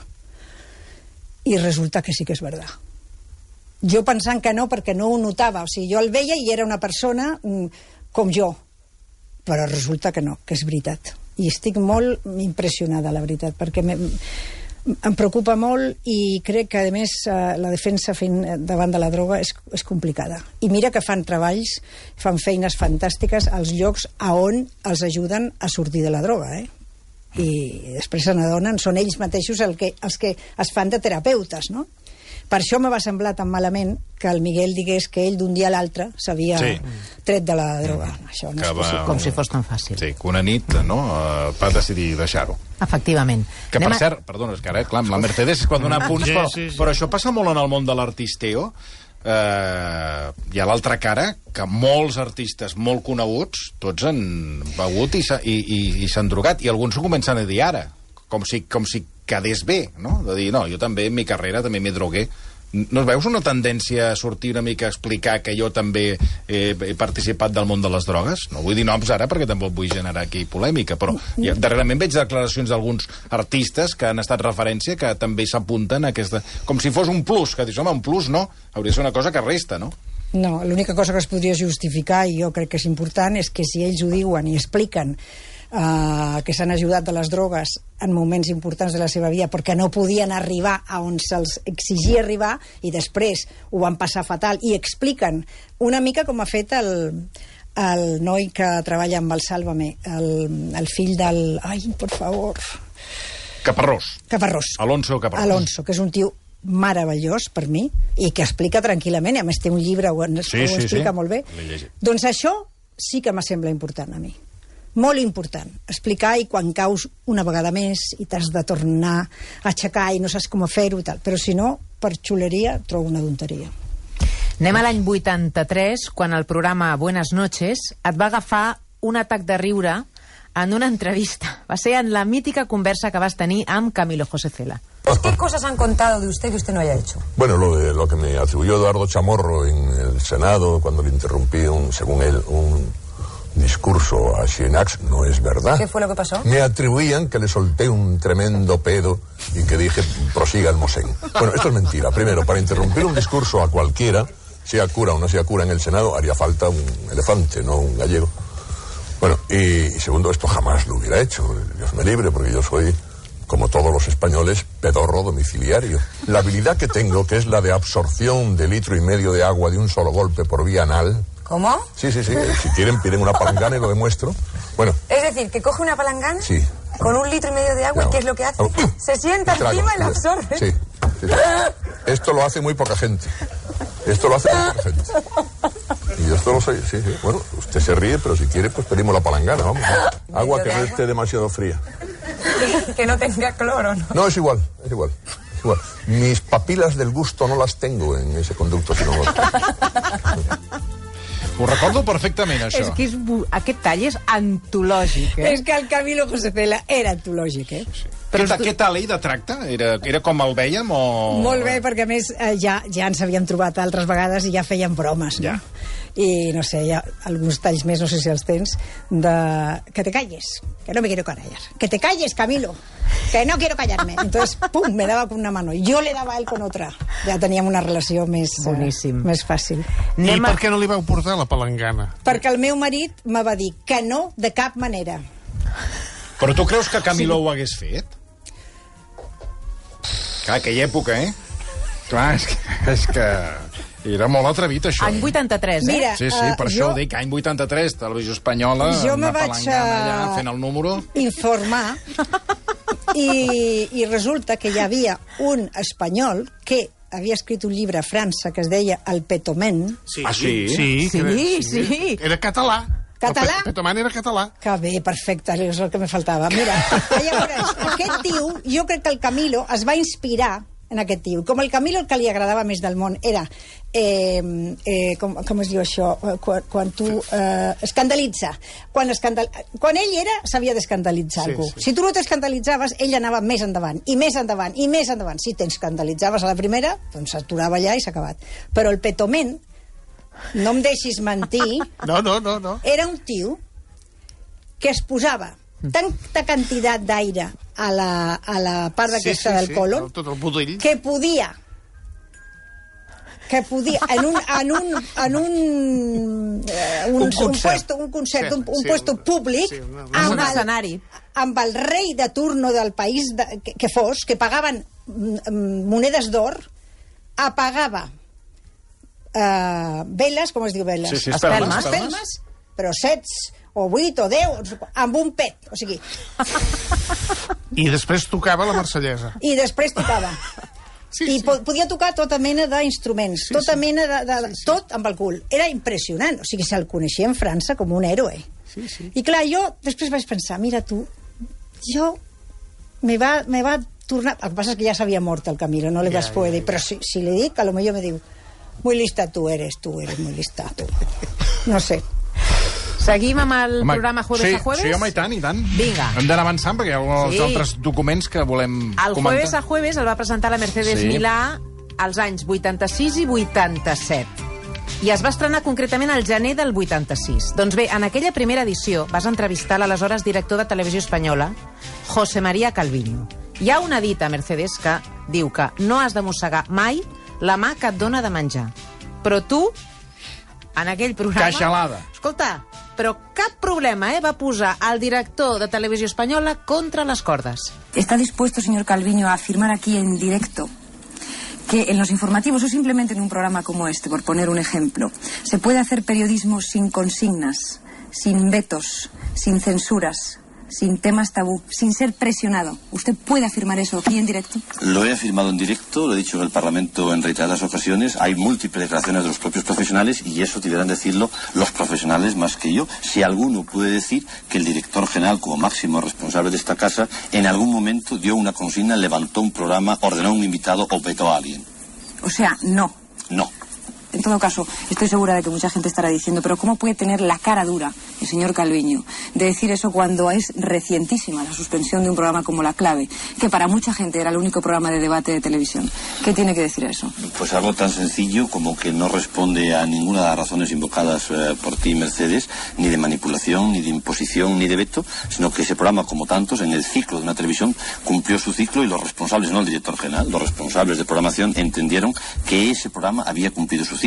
[SPEAKER 4] I resulta que sí que és verdad. Jo pensant que no, perquè no ho notava. O sigui, jo el veia i era una persona mm, com jo. Però resulta que no, que és veritat. I estic molt impressionada, la veritat, perquè me, em preocupa molt i crec que, a més, la defensa fent davant de la droga és, és complicada. I mira que fan treballs, fan feines fantàstiques als llocs a on els ajuden a sortir de la droga, eh? I després se n'adonen, són ells mateixos el que, els que es fan de terapeutes, no? Per això me va semblar tan malament que el Miguel digués que ell d'un dia a l'altre s'havia
[SPEAKER 1] sí.
[SPEAKER 4] tret de la droga. Mm. Això no
[SPEAKER 1] que
[SPEAKER 4] és possible.
[SPEAKER 5] Va... Com si fos tan fàcil.
[SPEAKER 1] Sí, que una nit no, va decidir deixar-ho.
[SPEAKER 5] Efectivament.
[SPEAKER 1] Que, per
[SPEAKER 5] Anem a...
[SPEAKER 1] cert, perdona, és que ara, clar, la Mercedes és quan dona punts,
[SPEAKER 2] Sí,
[SPEAKER 1] però,
[SPEAKER 2] sí, sí.
[SPEAKER 1] però això passa molt en el món de l'artisteo. Eh, hi ha l'altra cara, que molts artistes molt coneguts, tots han begut i s'ha- i, i, i s'han drogat, i alguns ho comencen a dir ara, com si, com si quedés bé, no? De dir, no, jo també en mi carrera també m'hi drogué. No es veus una tendència a sortir una mica a explicar que jo també he, he participat del món de les drogues? No vull dir noms ara perquè tampoc vull generar aquí polèmica, però ja, darrerament veig declaracions d'alguns artistes que han estat referència que també s'apunten a aquesta... Com si fos un plus, que dius, home, un plus no, hauria de ser una cosa que resta, no?
[SPEAKER 4] No, l'única cosa que es podria justificar, i jo crec que és important, és que si ells ho diuen i expliquen Uh, que s'han ajudat de les drogues en moments importants de la seva vida perquè no podien arribar a on se'ls exigia arribar i després ho van passar fatal i expliquen una mica com ha fet el, el noi que treballa amb el Sálvame, el, el fill del... Ai, per favor...
[SPEAKER 1] Caparrós.
[SPEAKER 4] Caparrós.
[SPEAKER 1] Alonso Caparrós.
[SPEAKER 4] Alonso, que és un tio meravellós per mi i que explica tranquil·lament, i a més té un llibre on
[SPEAKER 1] Sí,
[SPEAKER 4] ho
[SPEAKER 1] sí,
[SPEAKER 4] explica
[SPEAKER 1] sí.
[SPEAKER 4] molt bé.
[SPEAKER 1] L'he llegit.
[SPEAKER 4] Doncs això sí que me sembla important a mi. Molt important, explicar, i quan caus una vegada més i t'has de tornar a aixecar i no saps com fer-ho i tal, però si no, per xuleria trobo una tonteria.
[SPEAKER 5] Anem a l'any vuitanta-tres, quan el programa Buenas noches et va agafar un atac de riure en una entrevista. Va ser en la mítica conversa que vas tenir amb Camilo José Cela.
[SPEAKER 7] ¿Qué cosas han contado de usted que usted no haya hecho?
[SPEAKER 10] Bueno, lo, de, lo que me atribuyó Eduardo Chamorro en el Senado, cuando le interrumpí, un, según él, un discurso a Xenax, no es verdad.
[SPEAKER 7] ¿Qué fue lo que pasó?
[SPEAKER 10] Me atribuían que le solté un tremendo pedo y que dije, prosiga el Mosén. Bueno, esto es mentira. Primero, para interrumpir un discurso a cualquiera, sea cura o no sea cura en el Senado, haría falta un elefante, no un gallego. Bueno, y, y segundo, esto jamás lo hubiera hecho. Dios me libre, porque yo soy, como todos los españoles, pedorro domiciliario. La habilidad que tengo, que es la de absorción de litro y medio de agua de un solo golpe por vía anal.
[SPEAKER 7] ¿Cómo?
[SPEAKER 10] Sí, sí, sí. Si quieren, piden una palangana y lo demuestro. Bueno,
[SPEAKER 7] Es decir, que coge una palangana
[SPEAKER 10] sí.
[SPEAKER 7] con un litro y medio de agua,
[SPEAKER 10] No.
[SPEAKER 7] ¿y qué es lo que hace?
[SPEAKER 10] Oh,
[SPEAKER 7] Se sienta
[SPEAKER 10] trago.
[SPEAKER 7] encima y la absorbe.
[SPEAKER 10] Sí, sí, sí. Esto lo hace muy poca gente. Esto lo hace muy poca gente. Y yo esto lo sé, sí, sí. Bueno, usted se ríe, pero si quiere, pues pedimos la palangana, vamos. Agua que no esté demasiado fría.
[SPEAKER 7] Que no tenga cloro, ¿no?
[SPEAKER 10] No, es igual, es igual. Es igual. Mis papilas del gusto no las tengo en ese conducto, sino...
[SPEAKER 1] Ho recordo perfectament, això.
[SPEAKER 5] És que és, bu- aquest tall és antològic, eh?
[SPEAKER 4] És que el Camilo José Cela era antològic, eh?
[SPEAKER 1] Què, ta, què tal ell de tracte? Era, era com el vèiem o...?
[SPEAKER 4] Molt bé, perquè a més eh, ja, ja ens havíem trobat altres vegades i ja fèiem bromes, no?
[SPEAKER 1] Ja.
[SPEAKER 4] I no sé, hi ha alguns talls més, no sé si els tens, de... Que te calles, que no me quiero callar. Que te calles, Camilo, que no quiero callarme. Entonces, pum, me daba con una mano. Yo le daba a él con otra. Ja teníem una relació més, eh, més fàcil.
[SPEAKER 2] I Anem per què no li vau portar la palangana?
[SPEAKER 4] Perquè el meu marit me va dir que no, de cap manera.
[SPEAKER 1] Però tu creus que Camilo sí. ho hagués fet? Clar, aquella època, eh? Clar, és que... És que... Era molt atrevit, això.
[SPEAKER 5] Any vuitanta-tres, eh?
[SPEAKER 4] Mira,
[SPEAKER 1] sí, sí, per uh, això jo... ho dic, any vuitanta-tres, Televisió Espanyola,
[SPEAKER 4] jo
[SPEAKER 1] una
[SPEAKER 4] vaig,
[SPEAKER 1] palangana allà fent el número.
[SPEAKER 4] Informar i, i resulta que hi havia un espanyol que havia escrit un llibre a França que es deia El Petomen.
[SPEAKER 2] Sí,
[SPEAKER 1] ah, sí?
[SPEAKER 2] Sí,
[SPEAKER 5] sí,
[SPEAKER 2] era,
[SPEAKER 5] sí, sí.
[SPEAKER 2] Era català.
[SPEAKER 4] Català?
[SPEAKER 2] El Petomen era català.
[SPEAKER 4] Que bé, perfecte, és el que me faltava. Mira, llavors, aquest tio, jo crec que el Camilo es va inspirar en aquest tio. Com el Camilo el que li agradava més del món era eh, eh, com, com es diu això quan, quan tu eh, escandalitza quan, escandal... quan ell era s'havia d'escandalitzar sí, algú. Sí. Si tu no t'escandalitzaves ell anava més endavant, i més endavant i més endavant. Si t'escandalitzaves a la primera doncs s'aturava allà i s'ha acabat. Però el Petomen, no em deixis mentir,
[SPEAKER 2] no, no, no, no.
[SPEAKER 4] era un tio que es posava tanta quantitat d'aire a la, a la part d'aquesta sí, sí, del
[SPEAKER 2] sí,
[SPEAKER 4] colon
[SPEAKER 2] tot el budell.
[SPEAKER 4] que podia que podia en un en un, en un, eh, un, un, un puesto, un concert, sí, un, un sí, puesto públic
[SPEAKER 2] sí, una,
[SPEAKER 4] amb,
[SPEAKER 5] un
[SPEAKER 4] el,
[SPEAKER 5] escenari
[SPEAKER 4] amb el rei de turno del país de, que, que fos, que pagaven mm, monedes d'or, apagava eh, veles, com es diu veles?
[SPEAKER 1] Sí, sí,
[SPEAKER 5] espelmes,
[SPEAKER 1] espelmes,
[SPEAKER 4] espelmes, però sets o vuit o deu, amb un pet, o sigui...
[SPEAKER 2] I després tocava la marsellesa.
[SPEAKER 4] I després tocava.
[SPEAKER 2] Sí,
[SPEAKER 4] I
[SPEAKER 2] sí.
[SPEAKER 4] po podia tocar tota mena d'instruments,
[SPEAKER 2] Sí,
[SPEAKER 4] tota
[SPEAKER 2] sí.
[SPEAKER 4] mena de... de
[SPEAKER 2] Sí, sí.
[SPEAKER 4] Tot amb el cul. Era impressionant. O sigui, se'l coneixia en França com un héroe.
[SPEAKER 2] Sí, sí.
[SPEAKER 4] I clar, jo després vaig pensar, mira tu, jo me va, me va tornar... El que passa és que ja s'havia mort el Camilo, no li
[SPEAKER 2] Ja,
[SPEAKER 4] vas poder
[SPEAKER 2] ja,
[SPEAKER 4] dir,
[SPEAKER 2] ja.
[SPEAKER 4] però si, si li dic, a lo millor me diu, muy lista tu eres, tu eres muy lista, tu. No sé.
[SPEAKER 5] Seguim amb el
[SPEAKER 1] Home,
[SPEAKER 5] programa Jueves
[SPEAKER 1] sí,
[SPEAKER 5] a Jueves?
[SPEAKER 1] Sí, home, i tant, i tant.
[SPEAKER 5] Vinga.
[SPEAKER 1] Hem d'anar avançant perquè hi ha uns
[SPEAKER 5] Sí.
[SPEAKER 1] altres documents que volem
[SPEAKER 5] El
[SPEAKER 1] comentar.
[SPEAKER 5] Jueves a Jueves el va presentar la Mercedes
[SPEAKER 1] Sí.
[SPEAKER 5] Milà als anys vuitanta-sis i vuitanta-set. I es va estrenar concretament al gener del vuitanta-sis. Doncs bé, en aquella primera edició vas entrevistar l'aleshores director de Televisió Espanyola, José María Calviño. Hi ha una dita, Mercedes, que diu que no has de mossegar mai la mà que et dona de menjar. Però tu, en aquell programa...
[SPEAKER 1] Queixalada.
[SPEAKER 5] Escolta, però cap problema, eh? Va posar el director de Televisió Espanyola contra les cordes.
[SPEAKER 7] ¿Está dispuesto, señor Calviño, a afirmar aquí en directo que en los informativos o simplemente en un programa como este, por poner un ejemplo, se puede hacer periodismo sin consignas, sin vetos, sin censuras, sin temas tabú, sin ser presionado? ¿Usted puede afirmar eso aquí en directo?
[SPEAKER 11] Lo he afirmado en directo, lo he dicho en el Parlamento en reiteradas ocasiones. Hay múltiples declaraciones de los propios profesionales y eso deberán decirlo los profesionales más que yo. Si alguno puede decir que el director general, como máximo responsable de esta casa, en algún momento dio una consigna, levantó un programa, ordenó a un invitado o vetó a alguien.
[SPEAKER 7] O sea, no.
[SPEAKER 11] No.
[SPEAKER 7] En todo caso, estoy segura de que mucha gente estará diciendo, pero ¿cómo puede tener la cara dura el señor Calviño de decir eso cuando es recientísima la suspensión de un programa como La Clave, que para mucha gente era el único programa de debate de televisión? ¿Qué tiene que decir eso?
[SPEAKER 11] Pues algo tan sencillo como que no responde a ninguna de las razones invocadas eh, por ti, Mercedes, ni de manipulación, ni de imposición, ni de veto, sino que ese programa, como tantos, en el ciclo de una televisión, cumplió su ciclo y los responsables, no el director general, los responsables de programación entendieron que ese programa había cumplido su ciclo.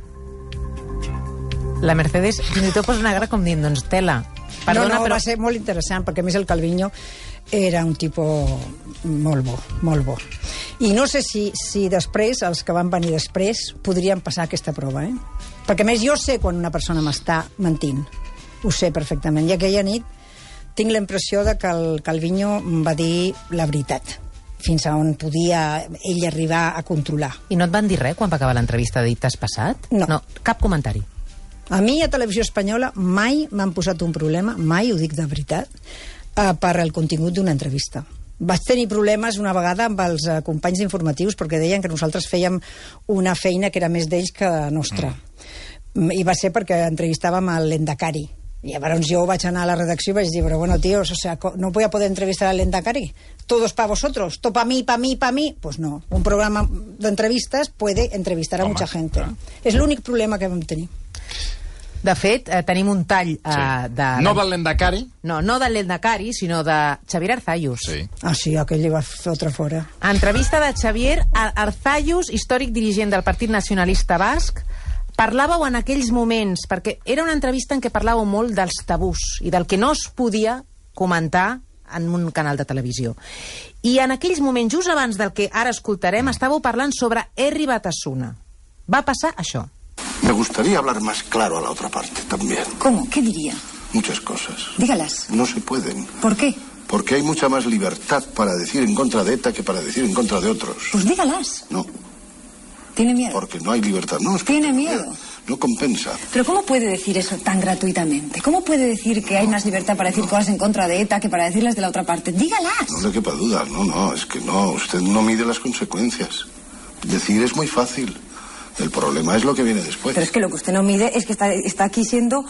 [SPEAKER 5] La Mercedes fins i tot posa una cara com dient, doncs tela. Perdona,
[SPEAKER 4] no, no,
[SPEAKER 5] però...
[SPEAKER 4] va ser molt interessant, perquè a més el Calviño era un tipus molt bo, molt bo. I no sé si, si després, els que van venir després, podrien passar aquesta prova, eh? Perquè a més jo sé quan una persona m'està mentint. Ho sé perfectament. I aquella nit tinc la impressió de que el Calviño em va dir la veritat, fins a on podia ell arribar a controlar.
[SPEAKER 5] I no et van dir res quan va acabar l'entrevista de dir t'has passat?
[SPEAKER 4] No.
[SPEAKER 5] No, cap comentari.
[SPEAKER 4] A mi, a Televisió Espanyola, mai m'han posat un problema, mai, ho dic de veritat, eh, per el contingut d'una entrevista. Vaig tenir problemes una vegada amb els eh, companys d'informatius perquè deien que nosaltres fèiem una feina que era més d'ells que nostra. Mm. I va ser perquè entrevistàvem a l'Endacari, I llavors jo vaig anar a la redacció i vaig dir, però bueno, tíos, o sea, no voy a poder entrevistar al Lehendakari. Todos para vosotros, todo para mí, para mí, para mí. Pues no, un programa de entrevistas puede entrevistar a Home, mucha gente. Clar. És l'únic problema que vam tenir.
[SPEAKER 5] De fet, eh, tenim un tall... Eh,
[SPEAKER 1] sí.
[SPEAKER 5] de,
[SPEAKER 1] no del Lehendakari.
[SPEAKER 5] No, no del Lehendakari, sinó de Xavier Arzallus.
[SPEAKER 1] Sí.
[SPEAKER 4] Ah, sí, aquell li va fotre fora.
[SPEAKER 5] Entrevista de Xavier Arzallus, històric dirigent del Partit Nacionalista Basc. Parlàveu en aquells moments, perquè era una entrevista en què parlàveu molt dels tabús i del que no es podia comentar en un canal de televisió. I en aquells moments, just abans del que ara escoltarem, estàveu parlant sobre Herri Batasuna. Va passar això.
[SPEAKER 12] Me gustaría hablar más claro a la otra parte también.
[SPEAKER 3] ¿Cómo? ¿Qué diría?
[SPEAKER 12] Muchas cosas.
[SPEAKER 3] Dígalas.
[SPEAKER 12] No se pueden.
[SPEAKER 3] ¿Por qué?
[SPEAKER 12] Porque hay mucha más libertad para decir en contra de ETA que para decir en contra de otros.
[SPEAKER 3] Pues dígalas.
[SPEAKER 12] No.
[SPEAKER 3] ¿Tiene miedo?
[SPEAKER 12] Porque no hay libertad. No, es que
[SPEAKER 3] ¿Tiene miedo?
[SPEAKER 12] No compensa.
[SPEAKER 3] Pero ¿cómo puede decir eso tan gratuitamente? ¿Cómo puede decir que hay más libertad para decir cosas en contra de ETA que para decirlas de la otra parte? Dígalas.
[SPEAKER 12] No le quepa duda. No, no, es que no. Usted no mide las consecuencias. Decir es muy fácil. El problema es lo que viene después.
[SPEAKER 3] Pero es que lo que usted no mide es que está, está aquí siendo...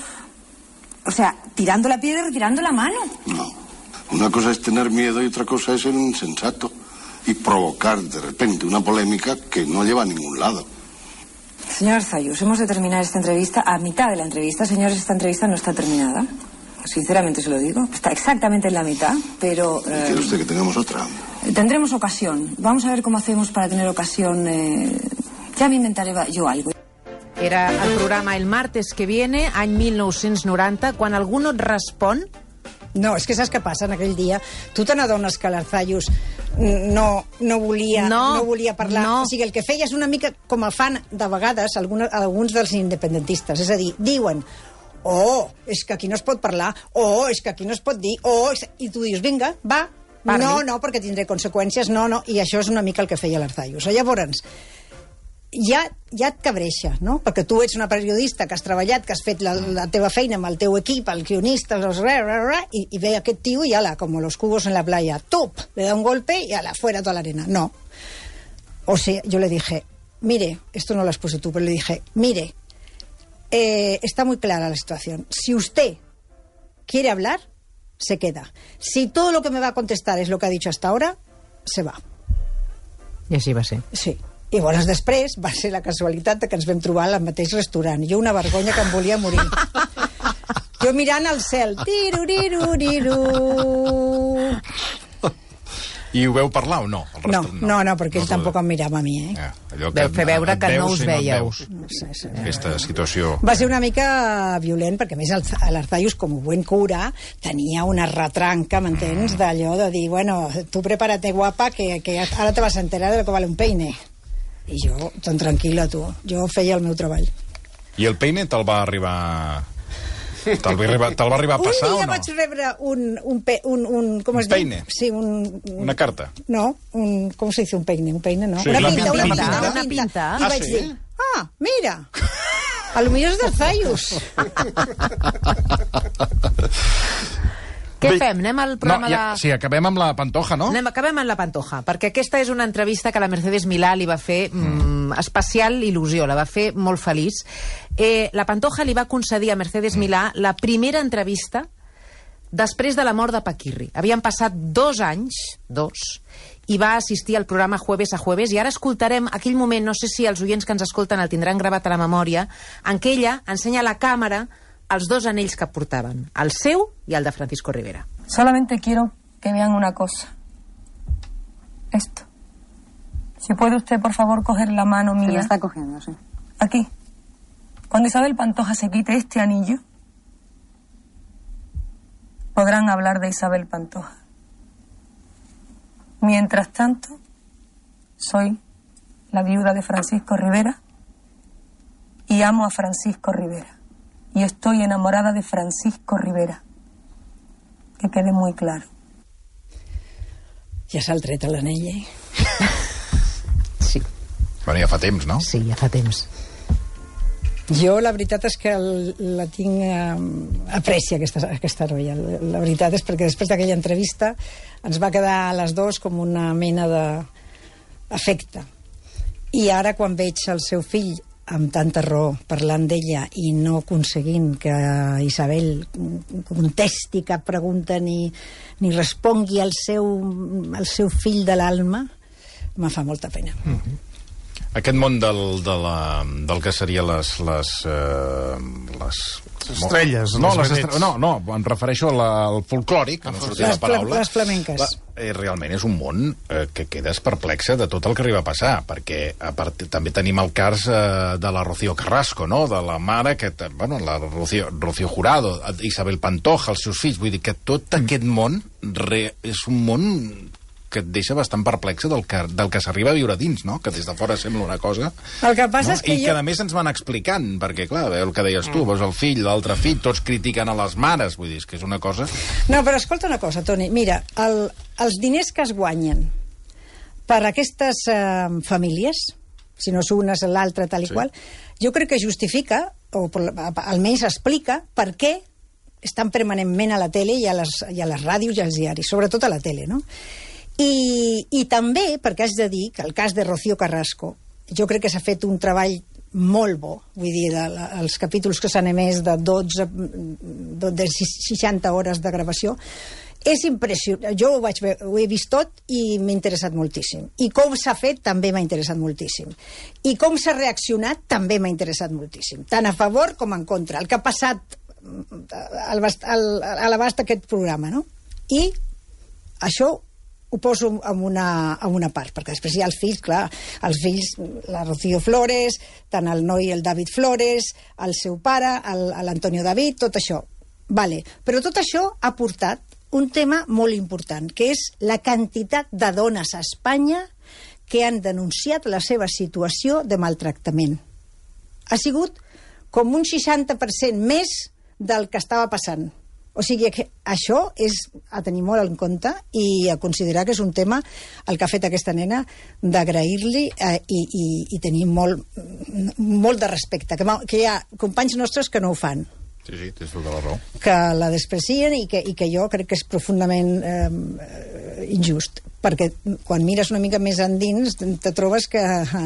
[SPEAKER 3] O sea, tirando la piedra y retirando la mano.
[SPEAKER 12] No. Una cosa es tener miedo y otra cosa es ser un insensato. Y provocar de repente una polémica que no lleva a ningún lado.
[SPEAKER 3] Señor Arzallus, hemos de terminar esta entrevista a mitad de la entrevista. Señores, esta entrevista no está terminada. Sinceramente se lo digo. Está exactamente en la mitad, pero...
[SPEAKER 12] Eh, ¿Quiere usted que tengamos otra?
[SPEAKER 3] Tendremos ocasión. Vamos a ver cómo hacemos para tener ocasión... Eh... Ja m'inventaré jo algo.
[SPEAKER 5] Era el programa El martes que viene, any mil nou-cents noranta, quan algú no et respon...
[SPEAKER 4] No, és que saps què passa en aquell dia? Tu te n'adones que l'Arzallus no, no, volia, no, no volia parlar. No. O sigui, el que feia és una mica com el fan de vegades alguns, alguns dels independentistes. És a dir, diuen, oh, és que aquí no es pot parlar, oh, és que aquí no es pot dir, oh... I tu dius, vinga, va, parli. No, no, perquè tindré conseqüències, no, no. I això és una mica el que feia l'Arzallus. Llavors... Ja, ja et cabreixa, no? Perquè tu ets una periodista que has treballat, que has fet la, la teva feina amb el teu equip, el guionista, los ra, ra, ra, i, i ve aquest tio i ala, com los cubos en la playa, ¡tup! Le da un golpe y ala, fuera toda la arena. No. O sea, yo le dije, mire, esto no lo has puesto tú, pero le dije, mire, eh, está muy clara la situación. Si usted quiere hablar, se queda. Si todo lo que me va a contestar es lo que ha dicho hasta ahora, se va.
[SPEAKER 5] I així va ser.
[SPEAKER 4] Sí. I llavors després va ser la casualitat que ens vam trobar al mateix restaurant. Jo una vergonya que em volia morir. Jo mirant al cel. Tiruriru.
[SPEAKER 1] I ho veu parlar o no?
[SPEAKER 4] No, no, no, perquè ell tampoc em mirava a mi, eh?
[SPEAKER 1] Ah, allò
[SPEAKER 5] que Veu fer veure que no us veieu.
[SPEAKER 4] No sé, sí.
[SPEAKER 1] Aquesta situació...
[SPEAKER 4] Va ser una mica violent, perquè a més l'Arzallus, com a buen cura, tenia una retranca, m'entens, d'allò de dir, bueno, tu prepárate guapa, que, que ara te vas a enterar de lo que vale un peine. I jo, tan tranquil·la, tu. Jo feia el meu treball.
[SPEAKER 1] I el peine te'l va arribar... Te'l va arribar, te va arribar a passar o no?
[SPEAKER 4] Un dia vaig rebre un... un, pe, un, un com es
[SPEAKER 1] un peine?
[SPEAKER 4] Diu? Sí, un...
[SPEAKER 1] Una carta?
[SPEAKER 4] No, un... Com se dice un peine? Un peine, no?
[SPEAKER 1] Sí,
[SPEAKER 4] una,
[SPEAKER 1] la
[SPEAKER 4] pinta,
[SPEAKER 1] pinta,
[SPEAKER 4] una
[SPEAKER 1] la
[SPEAKER 4] pinta,
[SPEAKER 1] pinta.
[SPEAKER 4] una pinta.
[SPEAKER 1] Ah,
[SPEAKER 4] I vaig
[SPEAKER 1] sí?
[SPEAKER 4] dir, ah, mira, a lo millor és d'Arzallus.
[SPEAKER 5] Què fem? Anem al programa
[SPEAKER 1] no, ja,
[SPEAKER 5] de...
[SPEAKER 1] Sí, acabem amb la Pantoja, no?
[SPEAKER 5] Anem, acabem amb la Pantoja, perquè aquesta és una entrevista que la Mercedes Milà li va fer mm, especial il·lusió, la va fer molt feliç. Eh, la Pantoja li va concedir a Mercedes Milà la primera entrevista després de la mort de Paquirri. Havien passat dos anys, dos, i va assistir al programa Jueves a Jueves, i ara escoltarem aquell moment, no sé si els oients que ens escolten el tindran gravat a la memòria, en què ella ensenya a la càmera els dos anells que portaven, el seu i el de Francisco Rivera.
[SPEAKER 7] Solamente quiero que vean una cosa. Esto. Si puede usted, por favor, coger la mano mía.
[SPEAKER 3] Se la está cogiendo, sí.
[SPEAKER 7] Aquí. Cuando Isabel Pantoja se quite este anillo, podrán hablar de Isabel Pantoja. Mientras tanto, soy la viuda de Francisco Rivera y amo a Francisco Rivera. Y estoy enamorada de Francisco Rivera. Que quede muy claro.
[SPEAKER 4] Ja s'ha tret l'anell, eh?
[SPEAKER 5] Sí.
[SPEAKER 1] Bueno, ja fa temps, no?
[SPEAKER 5] Sí, ja fa temps.
[SPEAKER 4] Jo la veritat és que el, la tinc eh, aprecia aquesta, aquesta noia. La veritat és perquè després d'aquella entrevista ens va quedar a les dues com una mena d'afecte. I ara quan veig el seu fill amb tanta raó, parlant d'ella i no aconseguint que Isabel contesti cap pregunta ni, ni respongui al seu, al seu fill de l'alma, me fa molta pena.
[SPEAKER 1] Mm-hmm. Aquest món del, de la, del que seria les... les, eh, les
[SPEAKER 2] estrelles,
[SPEAKER 1] no,
[SPEAKER 2] les
[SPEAKER 1] les estre... no, no, em refereixo al, al folclòric, que no sortia la paraula.
[SPEAKER 4] Les flamenques.
[SPEAKER 1] La, eh, realment és un món eh, que quedes perplexa de tot el que arriba a passar, perquè a part, també tenim el cas eh, de la Rocío Carrasco, no?, de la mare, que, bueno, la Rocío, Rocío Jurado, Isabel Pantoja, els seus fills, vull dir que tot aquest món re, és un món que et deixa bastant perplexa del que, del que s'arriba a viure dins, no?, que des de fora sembla una cosa...
[SPEAKER 4] El que passa, no?, és que
[SPEAKER 1] I
[SPEAKER 4] jo...
[SPEAKER 1] que a més ens van explicant, perquè clar, el que deies tu, veus el fill, l'altre fill, tots critiquen a les mares, vull dir, és que és una cosa...
[SPEAKER 4] No, però escolta una cosa, Toni, mira, el, els diners que es guanyen per aquestes eh, famílies, si no és una, és l'altra, tal i sí. qual, jo crec que justifica, o per, almenys explica, per què estan permanentment a la tele i a les, i a les ràdios i als diaris, sobretot a la tele, no? I, i també, perquè has de dir que el cas de Rocío Carrasco, jo crec que s'ha fet un treball molt bo, vull dir, de, de, els capítols que s'han emès de dotze, de seixanta hores de gravació, és impressionant. Jo ho, vaig veure, ho he vist tot i m'ha interessat moltíssim. I com s'ha fet també m'ha interessat moltíssim. I com s'ha reaccionat també m'ha interessat moltíssim. Tant a favor com en contra. El que ha passat al, al, a l'abast d'aquest programa, no? I això ho poso en una, en una part, perquè després hi ha els fills, clar, els fills, la Rocío Flores, tant el noi, el David Flores, el seu pare, l'Antonio David, tot això. Vale. Però tot això ha portat un tema molt important, que és la quantitat de dones a Espanya que han denunciat la seva situació de maltractament. Ha sigut com un seixanta per cent més del que estava passant. O sigui que això és a tenir molt en compte i a considerar que és un tema, el que ha fet aquesta nena, d'agrair-li eh, i, i, i tenir molt, molt de respecte, que, que hi ha companys nostres que no ho fan.
[SPEAKER 1] Sí, sí, tens tota la raó.
[SPEAKER 4] Que la desprecien i que, i que jo crec que és profundament eh, injust, perquè quan mires una mica més endins te trobes que eh,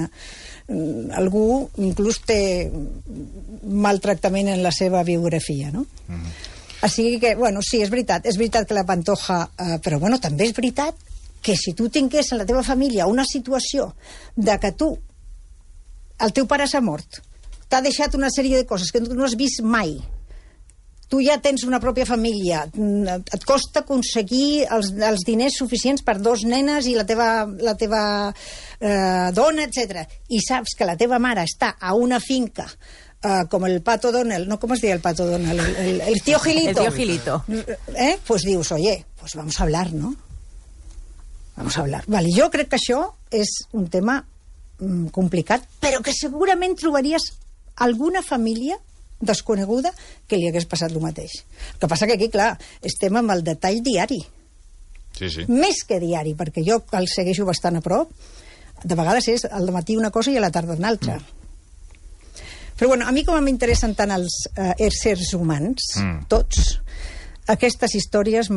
[SPEAKER 4] algú inclús té maltractament en la seva biografia, no? Mm-hmm. Així que, bueno, sí, és veritat, és veritat que la Pantoja, eh, però bueno, també és veritat que si tu tingués en la teva família una situació de que tu, el teu pare s'ha mort, t'ha deixat una sèrie de coses que tu no has vist mai, tu ja tens una pròpia família, et costa aconseguir els, els diners suficients per dos nenes i la teva, la teva eh, dona, etcètera, i saps que la teva mare està a una finca Uh, com el Pato Donald, no, ¿cómo es dice el Pato Donald? El, el, el tío Gilito.
[SPEAKER 5] El tío Gilito.
[SPEAKER 4] ¿Eh? Pues dius, oye, pues vamos a hablar, ¿no? Vamos a hablar. Vale, jo crec que això és un tema mm, complicat, però que segurament trobaries alguna família desconeguda que li hagués passat el mateix. El que passa que aquí, clar, estem amb el detall diari.
[SPEAKER 1] Sí, sí.
[SPEAKER 4] Més que diari, perquè jo el segueixo bastant a prop. De vegades és al matí una cosa i a la tarda una altra. Mm. Però bueno, a mi com m'interessen tant els eh, éssers humans, mm. tots, aquestes històries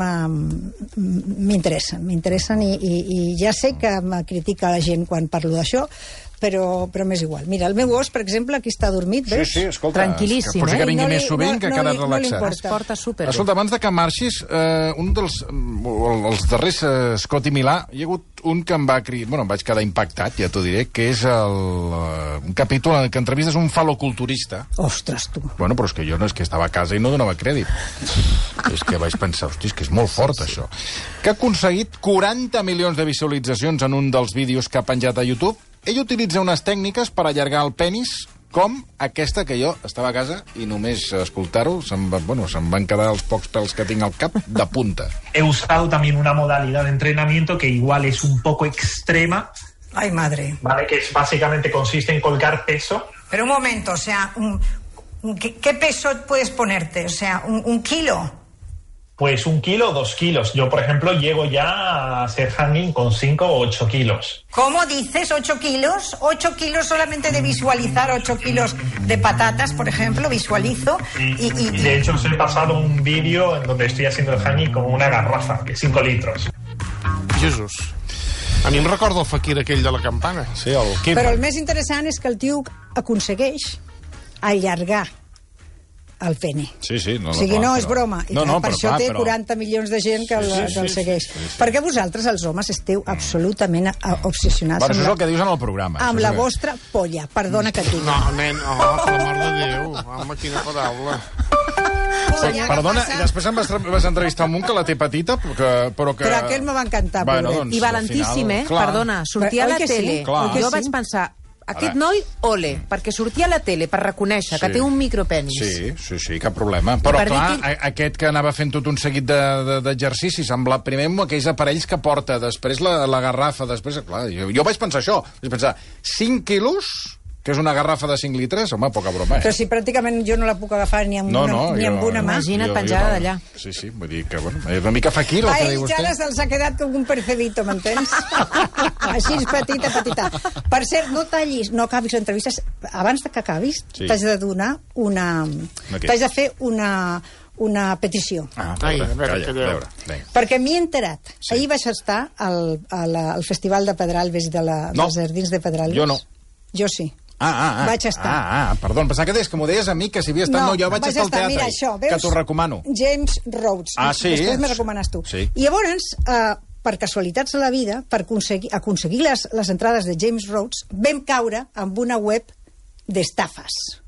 [SPEAKER 4] m'interessen, m'interessen i, i, i ja sé que me critica la gent quan parlo d'això, però, però m'és igual. Mira, el meu gos, per exemple, aquí està dormit, veus?
[SPEAKER 1] Sí, sí, escolta,
[SPEAKER 5] tranquil·líssim,
[SPEAKER 1] que potser
[SPEAKER 5] eh?
[SPEAKER 1] que vingui
[SPEAKER 4] no li,
[SPEAKER 1] més sovint,
[SPEAKER 4] no,
[SPEAKER 1] que ha
[SPEAKER 4] no
[SPEAKER 1] quedat
[SPEAKER 4] li,
[SPEAKER 1] relaxat.
[SPEAKER 5] Es porta super.
[SPEAKER 1] Escolta, abans de que marxis, eh, un dels els darrers eh, Scott i Milà, hi ha hagut un que em va cridar, bueno, em vaig quedar impactat, ja t'ho diré, que és el, uh, un capítol en què entrevistes un faloculturista.
[SPEAKER 4] Ostres, tu.
[SPEAKER 1] Bueno, però és que jo no és que estava a casa i no donava crèdit. És que vaig pensar, hosti, és que és molt fort, això. Que ha aconseguit quaranta milions de visualitzacions en un dels vídeos que ha penjat a YouTube. Ell utilitza unes tècniques per allargar el penis, com aquesta que jo estava a casa i només escoltar-ho se'm, va, bueno, se'm van quedar els pocs pèls que tinc al cap de punta.
[SPEAKER 13] He usado también una modalidad de entrenamiento que igual es un poco extrema.
[SPEAKER 4] Ay, madre.
[SPEAKER 13] Vale, que es, básicamente consiste en colgar peso.
[SPEAKER 4] Pero un momento, o sea, un, un, ¿qué, ¿qué peso puedes ponerte? O sea, un, un kilo.
[SPEAKER 13] Pues un kilo o dos kilos. Yo, por ejemplo, llego ya a hacer hanging con cinco o ocho kilos.
[SPEAKER 4] ¿Cómo dices? ¿Ocho kilos? ¿Ocho kilos solamente de visualizar ocho kilos de patatas, por ejemplo? Visualizo.
[SPEAKER 13] Y,
[SPEAKER 4] y, y,
[SPEAKER 13] y de hecho os he pasado un vídeo en donde estoy haciendo el hanging con una garrafa, que es cinco litros.
[SPEAKER 2] Jesús. A mi em recorda el Fakir aquell de la campana.
[SPEAKER 1] Sí, el Kidman.
[SPEAKER 4] Però el més interessant és que el tio aconsegueix allargar el pene.
[SPEAKER 1] Sí, sí. No,
[SPEAKER 4] O sigui,
[SPEAKER 1] clar,
[SPEAKER 4] no
[SPEAKER 1] però-
[SPEAKER 4] és broma. I
[SPEAKER 1] No, no,
[SPEAKER 4] per
[SPEAKER 1] però
[SPEAKER 4] això
[SPEAKER 1] clar,
[SPEAKER 4] té
[SPEAKER 1] però-
[SPEAKER 4] quaranta milions de gent que el,
[SPEAKER 1] Sí, sí,
[SPEAKER 4] que el
[SPEAKER 1] sí,
[SPEAKER 4] segueix.
[SPEAKER 1] sí, sí, sí.
[SPEAKER 4] Perquè vosaltres, els homes, esteu absolutament a- obsessionats
[SPEAKER 1] Bueno, això és
[SPEAKER 4] amb,
[SPEAKER 1] el que dius en el programa.
[SPEAKER 4] la, amb
[SPEAKER 1] això
[SPEAKER 4] la
[SPEAKER 1] és el que-
[SPEAKER 4] vostra polla. Perdona que et digui.
[SPEAKER 2] No, nen, oh, per l'amor de Déu. Home, quina paraula.
[SPEAKER 4] Polla,
[SPEAKER 1] Perdona,
[SPEAKER 4] que
[SPEAKER 1] i
[SPEAKER 4] passa?
[SPEAKER 1] després em vas, vas entrevistar un que la té petita, però que... Però, que...
[SPEAKER 4] Però aquell me va encantar,
[SPEAKER 1] Bueno,
[SPEAKER 4] pobret.
[SPEAKER 1] doncs,
[SPEAKER 5] I valentíssim,
[SPEAKER 1] al
[SPEAKER 5] eh?
[SPEAKER 1] final, clar.
[SPEAKER 5] Perdona, sortia a
[SPEAKER 4] Oi
[SPEAKER 5] la
[SPEAKER 4] que sí?
[SPEAKER 5] tele.
[SPEAKER 1] Clar.
[SPEAKER 4] Oi que
[SPEAKER 5] Jo
[SPEAKER 4] sí?
[SPEAKER 5] vaig pensar, aquest
[SPEAKER 1] Ara.
[SPEAKER 5] noi, ole, perquè sortia a la tele per reconèixer
[SPEAKER 1] Sí.
[SPEAKER 5] que té un micropenis.
[SPEAKER 1] Sí, sí, sí, cap problema. Però,
[SPEAKER 5] per dir
[SPEAKER 1] clar,
[SPEAKER 5] que-
[SPEAKER 1] a- aquest que anava fent tot un seguit de- de- d'exercicis, sembla primer amb aquells aparells que porta, després la, la garrafa, després... Clar, jo, jo vaig pensar això. Vaig pensar, cinc quilos, que és una garrafa de cinc litres, home, poca broma, eh?
[SPEAKER 4] Però si pràcticament jo no la puc agafar ni amb,
[SPEAKER 1] No,
[SPEAKER 4] una,
[SPEAKER 1] no,
[SPEAKER 4] ni amb
[SPEAKER 1] jo-
[SPEAKER 4] una mà.
[SPEAKER 5] Imagina't
[SPEAKER 1] jo-
[SPEAKER 5] penjada
[SPEAKER 1] jo no.
[SPEAKER 5] d'allà.
[SPEAKER 1] Sí, sí, vull dir que, bueno, és una mica Fakir el
[SPEAKER 4] A
[SPEAKER 1] que
[SPEAKER 4] ell
[SPEAKER 1] diu vostè.
[SPEAKER 4] ja se'ls ha quedat com un percebito, m'entens? Així, petita, petita. Per cert, no tallis, no acabis l'entrevista. Abans de que acabis,
[SPEAKER 1] Sí.
[SPEAKER 4] t'has de donar una...
[SPEAKER 1] Una què?
[SPEAKER 4] T'has de fer una, una petició.
[SPEAKER 1] Ah, a
[SPEAKER 2] Ai,
[SPEAKER 1] veure,
[SPEAKER 2] a veure,
[SPEAKER 1] calla, a
[SPEAKER 2] calleu.
[SPEAKER 1] veure, vinga.
[SPEAKER 4] Perquè m'hi he enterat.
[SPEAKER 1] Sí.
[SPEAKER 4] Sí. Ahir vaig estar al, a la, al Festival de Pedralbes de la,
[SPEAKER 1] No.
[SPEAKER 4] dels Jardins de Pedralbes.
[SPEAKER 1] Jo no.
[SPEAKER 4] Jo sí.
[SPEAKER 1] Ah, ah, ah.
[SPEAKER 4] Vaig estar.
[SPEAKER 1] Ah, ah, perdó, em pensava que deies que m'ho deies a mi, que si havia estat... No, jo vaig, estar al teatre,
[SPEAKER 4] Mira, això, veus?
[SPEAKER 1] que t'ho recomano.
[SPEAKER 4] James Rhodes.
[SPEAKER 1] Ah, sí?
[SPEAKER 4] Després me recomanes tu.
[SPEAKER 1] Sí.
[SPEAKER 4] I llavors, eh, per casualitats de la vida, per aconseguir, aconseguir les, les entrades de James Rhodes, vam caure amb una web d'estafes.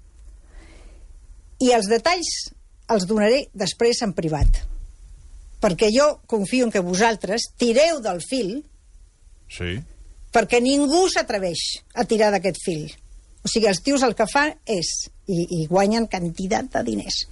[SPEAKER 4] I els detalls els donaré després en privat. Perquè jo confio en que vosaltres tireu del fil,
[SPEAKER 1] Sí.
[SPEAKER 4] perquè ningú s'atreveix a tirar d'aquest fil. O sigui, els tios el que fan és, i, i guanyen quantitat de diners,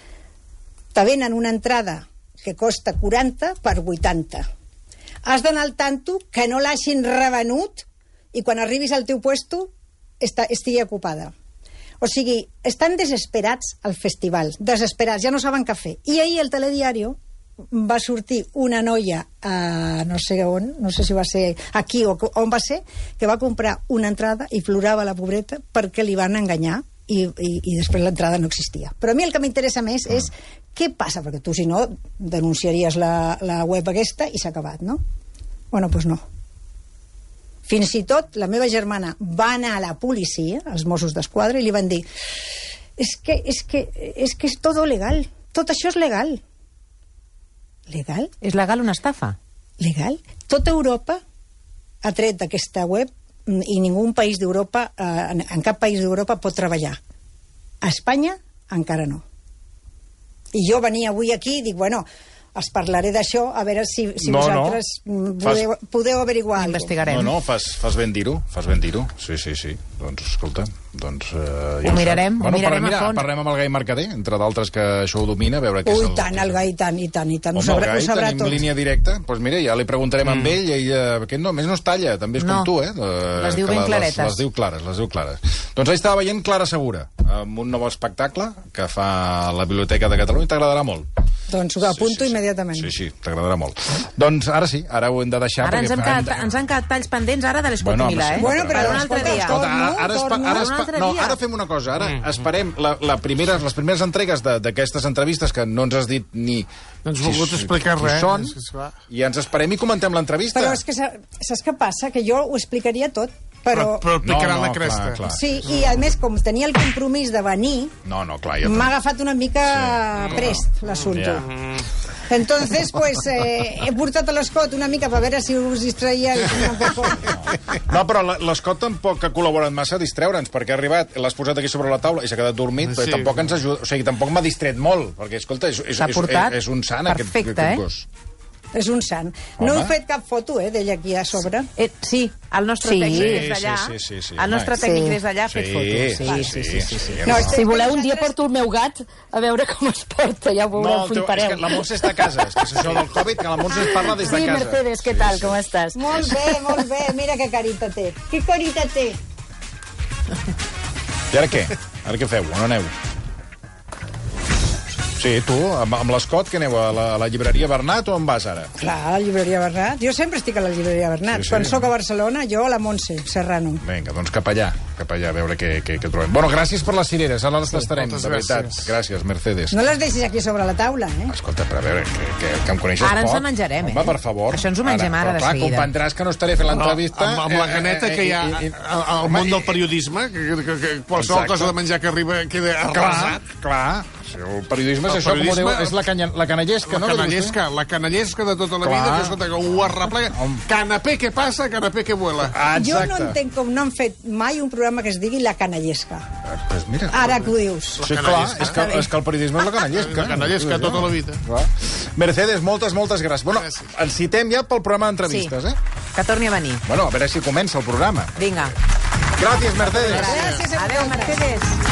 [SPEAKER 4] te venen una entrada que costa quaranta per vuitanta. Has d'anar al tanto que no l'hagin revenut i quan arribis al teu puesto està, estigui ocupada. O sigui, estan desesperats al festival, desesperats, ja no saben què fer. I ahir al telediario va sortir una noia a no sé on, no sé si va ser aquí o on va ser, que va comprar una entrada i plorava la pobreta perquè li van enganyar i, i, i després l'entrada no existia. Però a mi el que m'interessa més és què passa, perquè tu si no denunciaries la, la web aquesta i s'ha acabat, no? Bueno, doncs no. Fins i tot la meva germana va anar a la policia, als Mossos d'Esquadra, i li van dir és que és, que, és que és tot legal, tot això és legal. Legal?
[SPEAKER 5] És legal una estafa?
[SPEAKER 4] Legal. Tota Europa ha tret d'aquesta web i ningú país d'Europa, eh, en, en cap país d'Europa pot treballar. A Espanya encara no. I jo venia avui aquí i dic, bueno, els parlaré d'això, a veure si, si
[SPEAKER 1] No, no.
[SPEAKER 4] vosaltres mm, podeu,
[SPEAKER 1] Fas-
[SPEAKER 4] podeu averiguar alguna cosa.
[SPEAKER 5] Investigarem.
[SPEAKER 1] No, no, fas, fas ben dir-ho, fas ben dir-ho. Sí, sí, sí. Doncs, escolta, doncs... Eh,
[SPEAKER 5] Ho mirarem, ho
[SPEAKER 1] bueno,
[SPEAKER 5] mirarem
[SPEAKER 1] parlem,
[SPEAKER 5] a fons.
[SPEAKER 1] Parlem amb el Gai Mercader, entre d'altres que això ho domina, a veure què és
[SPEAKER 4] Ui,
[SPEAKER 1] el...
[SPEAKER 4] tant, el gai, i tant, i tant, i tant.
[SPEAKER 1] Home,
[SPEAKER 4] Ho sabrà,
[SPEAKER 1] el Gai
[SPEAKER 4] ho sabrà
[SPEAKER 1] tenim
[SPEAKER 4] tot.
[SPEAKER 1] línia directa. Doncs pues mira, ja li preguntarem mm. amb ell, i ell, eh, aquest no, a més no es talla, també és
[SPEAKER 5] No.
[SPEAKER 1] com tu, eh? De,
[SPEAKER 5] Les diu
[SPEAKER 1] que
[SPEAKER 5] ben
[SPEAKER 1] la-
[SPEAKER 5] claretes.
[SPEAKER 1] Les, les diu clares, les diu clares. Doncs ahí estava veient Clara Segura, amb un nou espectacle que fa la Biblioteca de Catalunya, i t'agradarà molt.
[SPEAKER 4] Doncs ho apunto immediatament.
[SPEAKER 1] Sí, sí, t'agradarà molt. Doncs ara sí, ara ho hem de deixar.
[SPEAKER 5] Ara ens, hem
[SPEAKER 1] perquè-
[SPEAKER 5] quedat, ens han quedat talls pendents ara de l'Escot
[SPEAKER 1] Bueno,
[SPEAKER 5] Milà,
[SPEAKER 1] home,
[SPEAKER 5] eh?
[SPEAKER 1] sí, Bueno,
[SPEAKER 5] per
[SPEAKER 1] però
[SPEAKER 5] un altre
[SPEAKER 4] escolta,
[SPEAKER 5] dia.
[SPEAKER 1] Escolta, ara,
[SPEAKER 4] Torno,
[SPEAKER 1] ara, espa,
[SPEAKER 4] torno.
[SPEAKER 1] ara,
[SPEAKER 5] Un
[SPEAKER 1] espa,
[SPEAKER 5] altre
[SPEAKER 1] no,
[SPEAKER 5] dia.
[SPEAKER 1] ara fem una cosa. Ara esperem la, la primera, les primeres entregues de- d'aquestes entrevistes que no ens has dit ni...
[SPEAKER 2] No ens volgut explicar
[SPEAKER 1] qui
[SPEAKER 2] res.
[SPEAKER 1] són,
[SPEAKER 2] És que, esclar.
[SPEAKER 1] i ens esperem i comentem l'entrevista.
[SPEAKER 4] Però és que sa- saps què passa? Que jo ho explicaria tot, però...
[SPEAKER 2] Però, però et picarà
[SPEAKER 1] No, no,
[SPEAKER 2] la cresta.
[SPEAKER 1] clar, clar.
[SPEAKER 4] Sí, i a més, com tenia el compromís de venir,
[SPEAKER 1] No, no, clar, ja
[SPEAKER 4] m'ha agafat una mica
[SPEAKER 1] Sí.
[SPEAKER 4] prest l'assumpte.
[SPEAKER 1] Ja.
[SPEAKER 4] Entonces, pues, eh, he portat a l'Escot una mica per veure si us distraia un poco.
[SPEAKER 1] No, però la- l'Escot tampoc ha col·laborat massa a distreure'ns, perquè ha arribat, l'has posat aquí sobre la taula i s'ha quedat dormit,
[SPEAKER 2] Sí.
[SPEAKER 1] però tampoc ens ajuda, o sigui, tampoc m'ha distret molt, perquè, escolta, és, és,
[SPEAKER 5] S'ha
[SPEAKER 1] és,
[SPEAKER 5] portat
[SPEAKER 1] és, és un sant,
[SPEAKER 5] perfecte,
[SPEAKER 1] aquest, aquest
[SPEAKER 5] eh?
[SPEAKER 1] gos.
[SPEAKER 4] És un sant. No
[SPEAKER 1] Home.
[SPEAKER 4] heu fet cap foto, eh, d'ell aquí a sobre?
[SPEAKER 5] Eh, sí, el nostre
[SPEAKER 4] Sí.
[SPEAKER 5] tècnic
[SPEAKER 1] Sí,
[SPEAKER 5] des d'allà.
[SPEAKER 1] sí, sí, sí, sí,
[SPEAKER 5] el nostre
[SPEAKER 1] home.
[SPEAKER 5] tècnic
[SPEAKER 4] Sí.
[SPEAKER 5] des d'allà ha fet
[SPEAKER 1] Sí,
[SPEAKER 5] fotos.
[SPEAKER 1] sí, sí, sí, sí, sí.
[SPEAKER 4] No, este-
[SPEAKER 6] Si voleu, un dia
[SPEAKER 4] vosaltres-
[SPEAKER 6] porto el meu gat a veure com es porta, ja ho veureu,
[SPEAKER 1] No, el teu, és
[SPEAKER 6] flipareu.
[SPEAKER 1] que la Montse està a casa, és que és això del Covid, que la Montse es parla des de
[SPEAKER 6] Sí,
[SPEAKER 1] casa.
[SPEAKER 6] Mercedes, què tal, com estàs?
[SPEAKER 4] Molt bé, molt bé. Mira que carita té. Que carita té.
[SPEAKER 1] I ara què? Ara què feu? On aneu? Sí, tu, amb, amb l'Escot, que aneu a la, a la llibreria Bernat o on vas ara?
[SPEAKER 4] Clar, a la llibreria Bernat. Jo sempre estic a la llibreria Bernat.
[SPEAKER 1] Sí, sí.
[SPEAKER 4] Quan sóc a Barcelona, jo a la Montse Serrano.
[SPEAKER 1] Vinga, doncs cap allà. cap allà a veure què, què, què trobem. Bueno, gràcies per les cireres, ara les
[SPEAKER 2] Sí,
[SPEAKER 1] tastarem,
[SPEAKER 2] moltes
[SPEAKER 1] de veritat.
[SPEAKER 2] gràcies.
[SPEAKER 1] Gràcies, Mercedes.
[SPEAKER 4] No les deixis aquí sobre la taula, eh?
[SPEAKER 1] Escolta, però a veure, que, que, que em coneixes
[SPEAKER 5] Ara
[SPEAKER 1] poc.
[SPEAKER 5] ens la menjarem,
[SPEAKER 1] Home,
[SPEAKER 5] eh?
[SPEAKER 1] per favor.
[SPEAKER 5] Això ens ho mengem ara,
[SPEAKER 1] però,
[SPEAKER 5] de
[SPEAKER 1] clar,
[SPEAKER 5] seguida.
[SPEAKER 1] comprendràs que no estaré fent l'entrevista...
[SPEAKER 2] Amb, amb la ganeta que hi ha
[SPEAKER 1] eh, eh, eh,
[SPEAKER 2] al, al món del periodisme, que, que, que qualsevol
[SPEAKER 1] Exacte.
[SPEAKER 2] cosa de menjar que arriba queda
[SPEAKER 1] Clar,
[SPEAKER 2] arrasat.
[SPEAKER 1] clar. El periodisme és
[SPEAKER 2] El
[SPEAKER 1] això, com ho diu,
[SPEAKER 2] periodisme-
[SPEAKER 1] és la, canya, la canallesca, no?
[SPEAKER 2] La canallesca, la canallesca de tota la
[SPEAKER 1] Clar.
[SPEAKER 2] vida, que sota que ho arreplega. Canapé que passa, canapé que vuela.
[SPEAKER 1] Ah,
[SPEAKER 4] Jo no
[SPEAKER 1] exacte.
[SPEAKER 4] entenc com no han fet mai un programa que es digui La Canallesca.
[SPEAKER 1] Pues mira,
[SPEAKER 4] Ara que ho dius.
[SPEAKER 1] sí, clar, és que, és que el periodisme és la canallesca.
[SPEAKER 2] La canallesca tota la vida.
[SPEAKER 1] Clar. Mercedes, moltes, moltes gràcies. Bueno, ens citem ja pel programa d'entrevistes,
[SPEAKER 5] Sí.
[SPEAKER 1] eh?
[SPEAKER 5] Que torni a venir.
[SPEAKER 1] Bueno, a veure si comença el programa.
[SPEAKER 5] Vinga.
[SPEAKER 1] Gràcies, Mercedes.
[SPEAKER 4] Gràcies a
[SPEAKER 5] Adéu, Mercedes.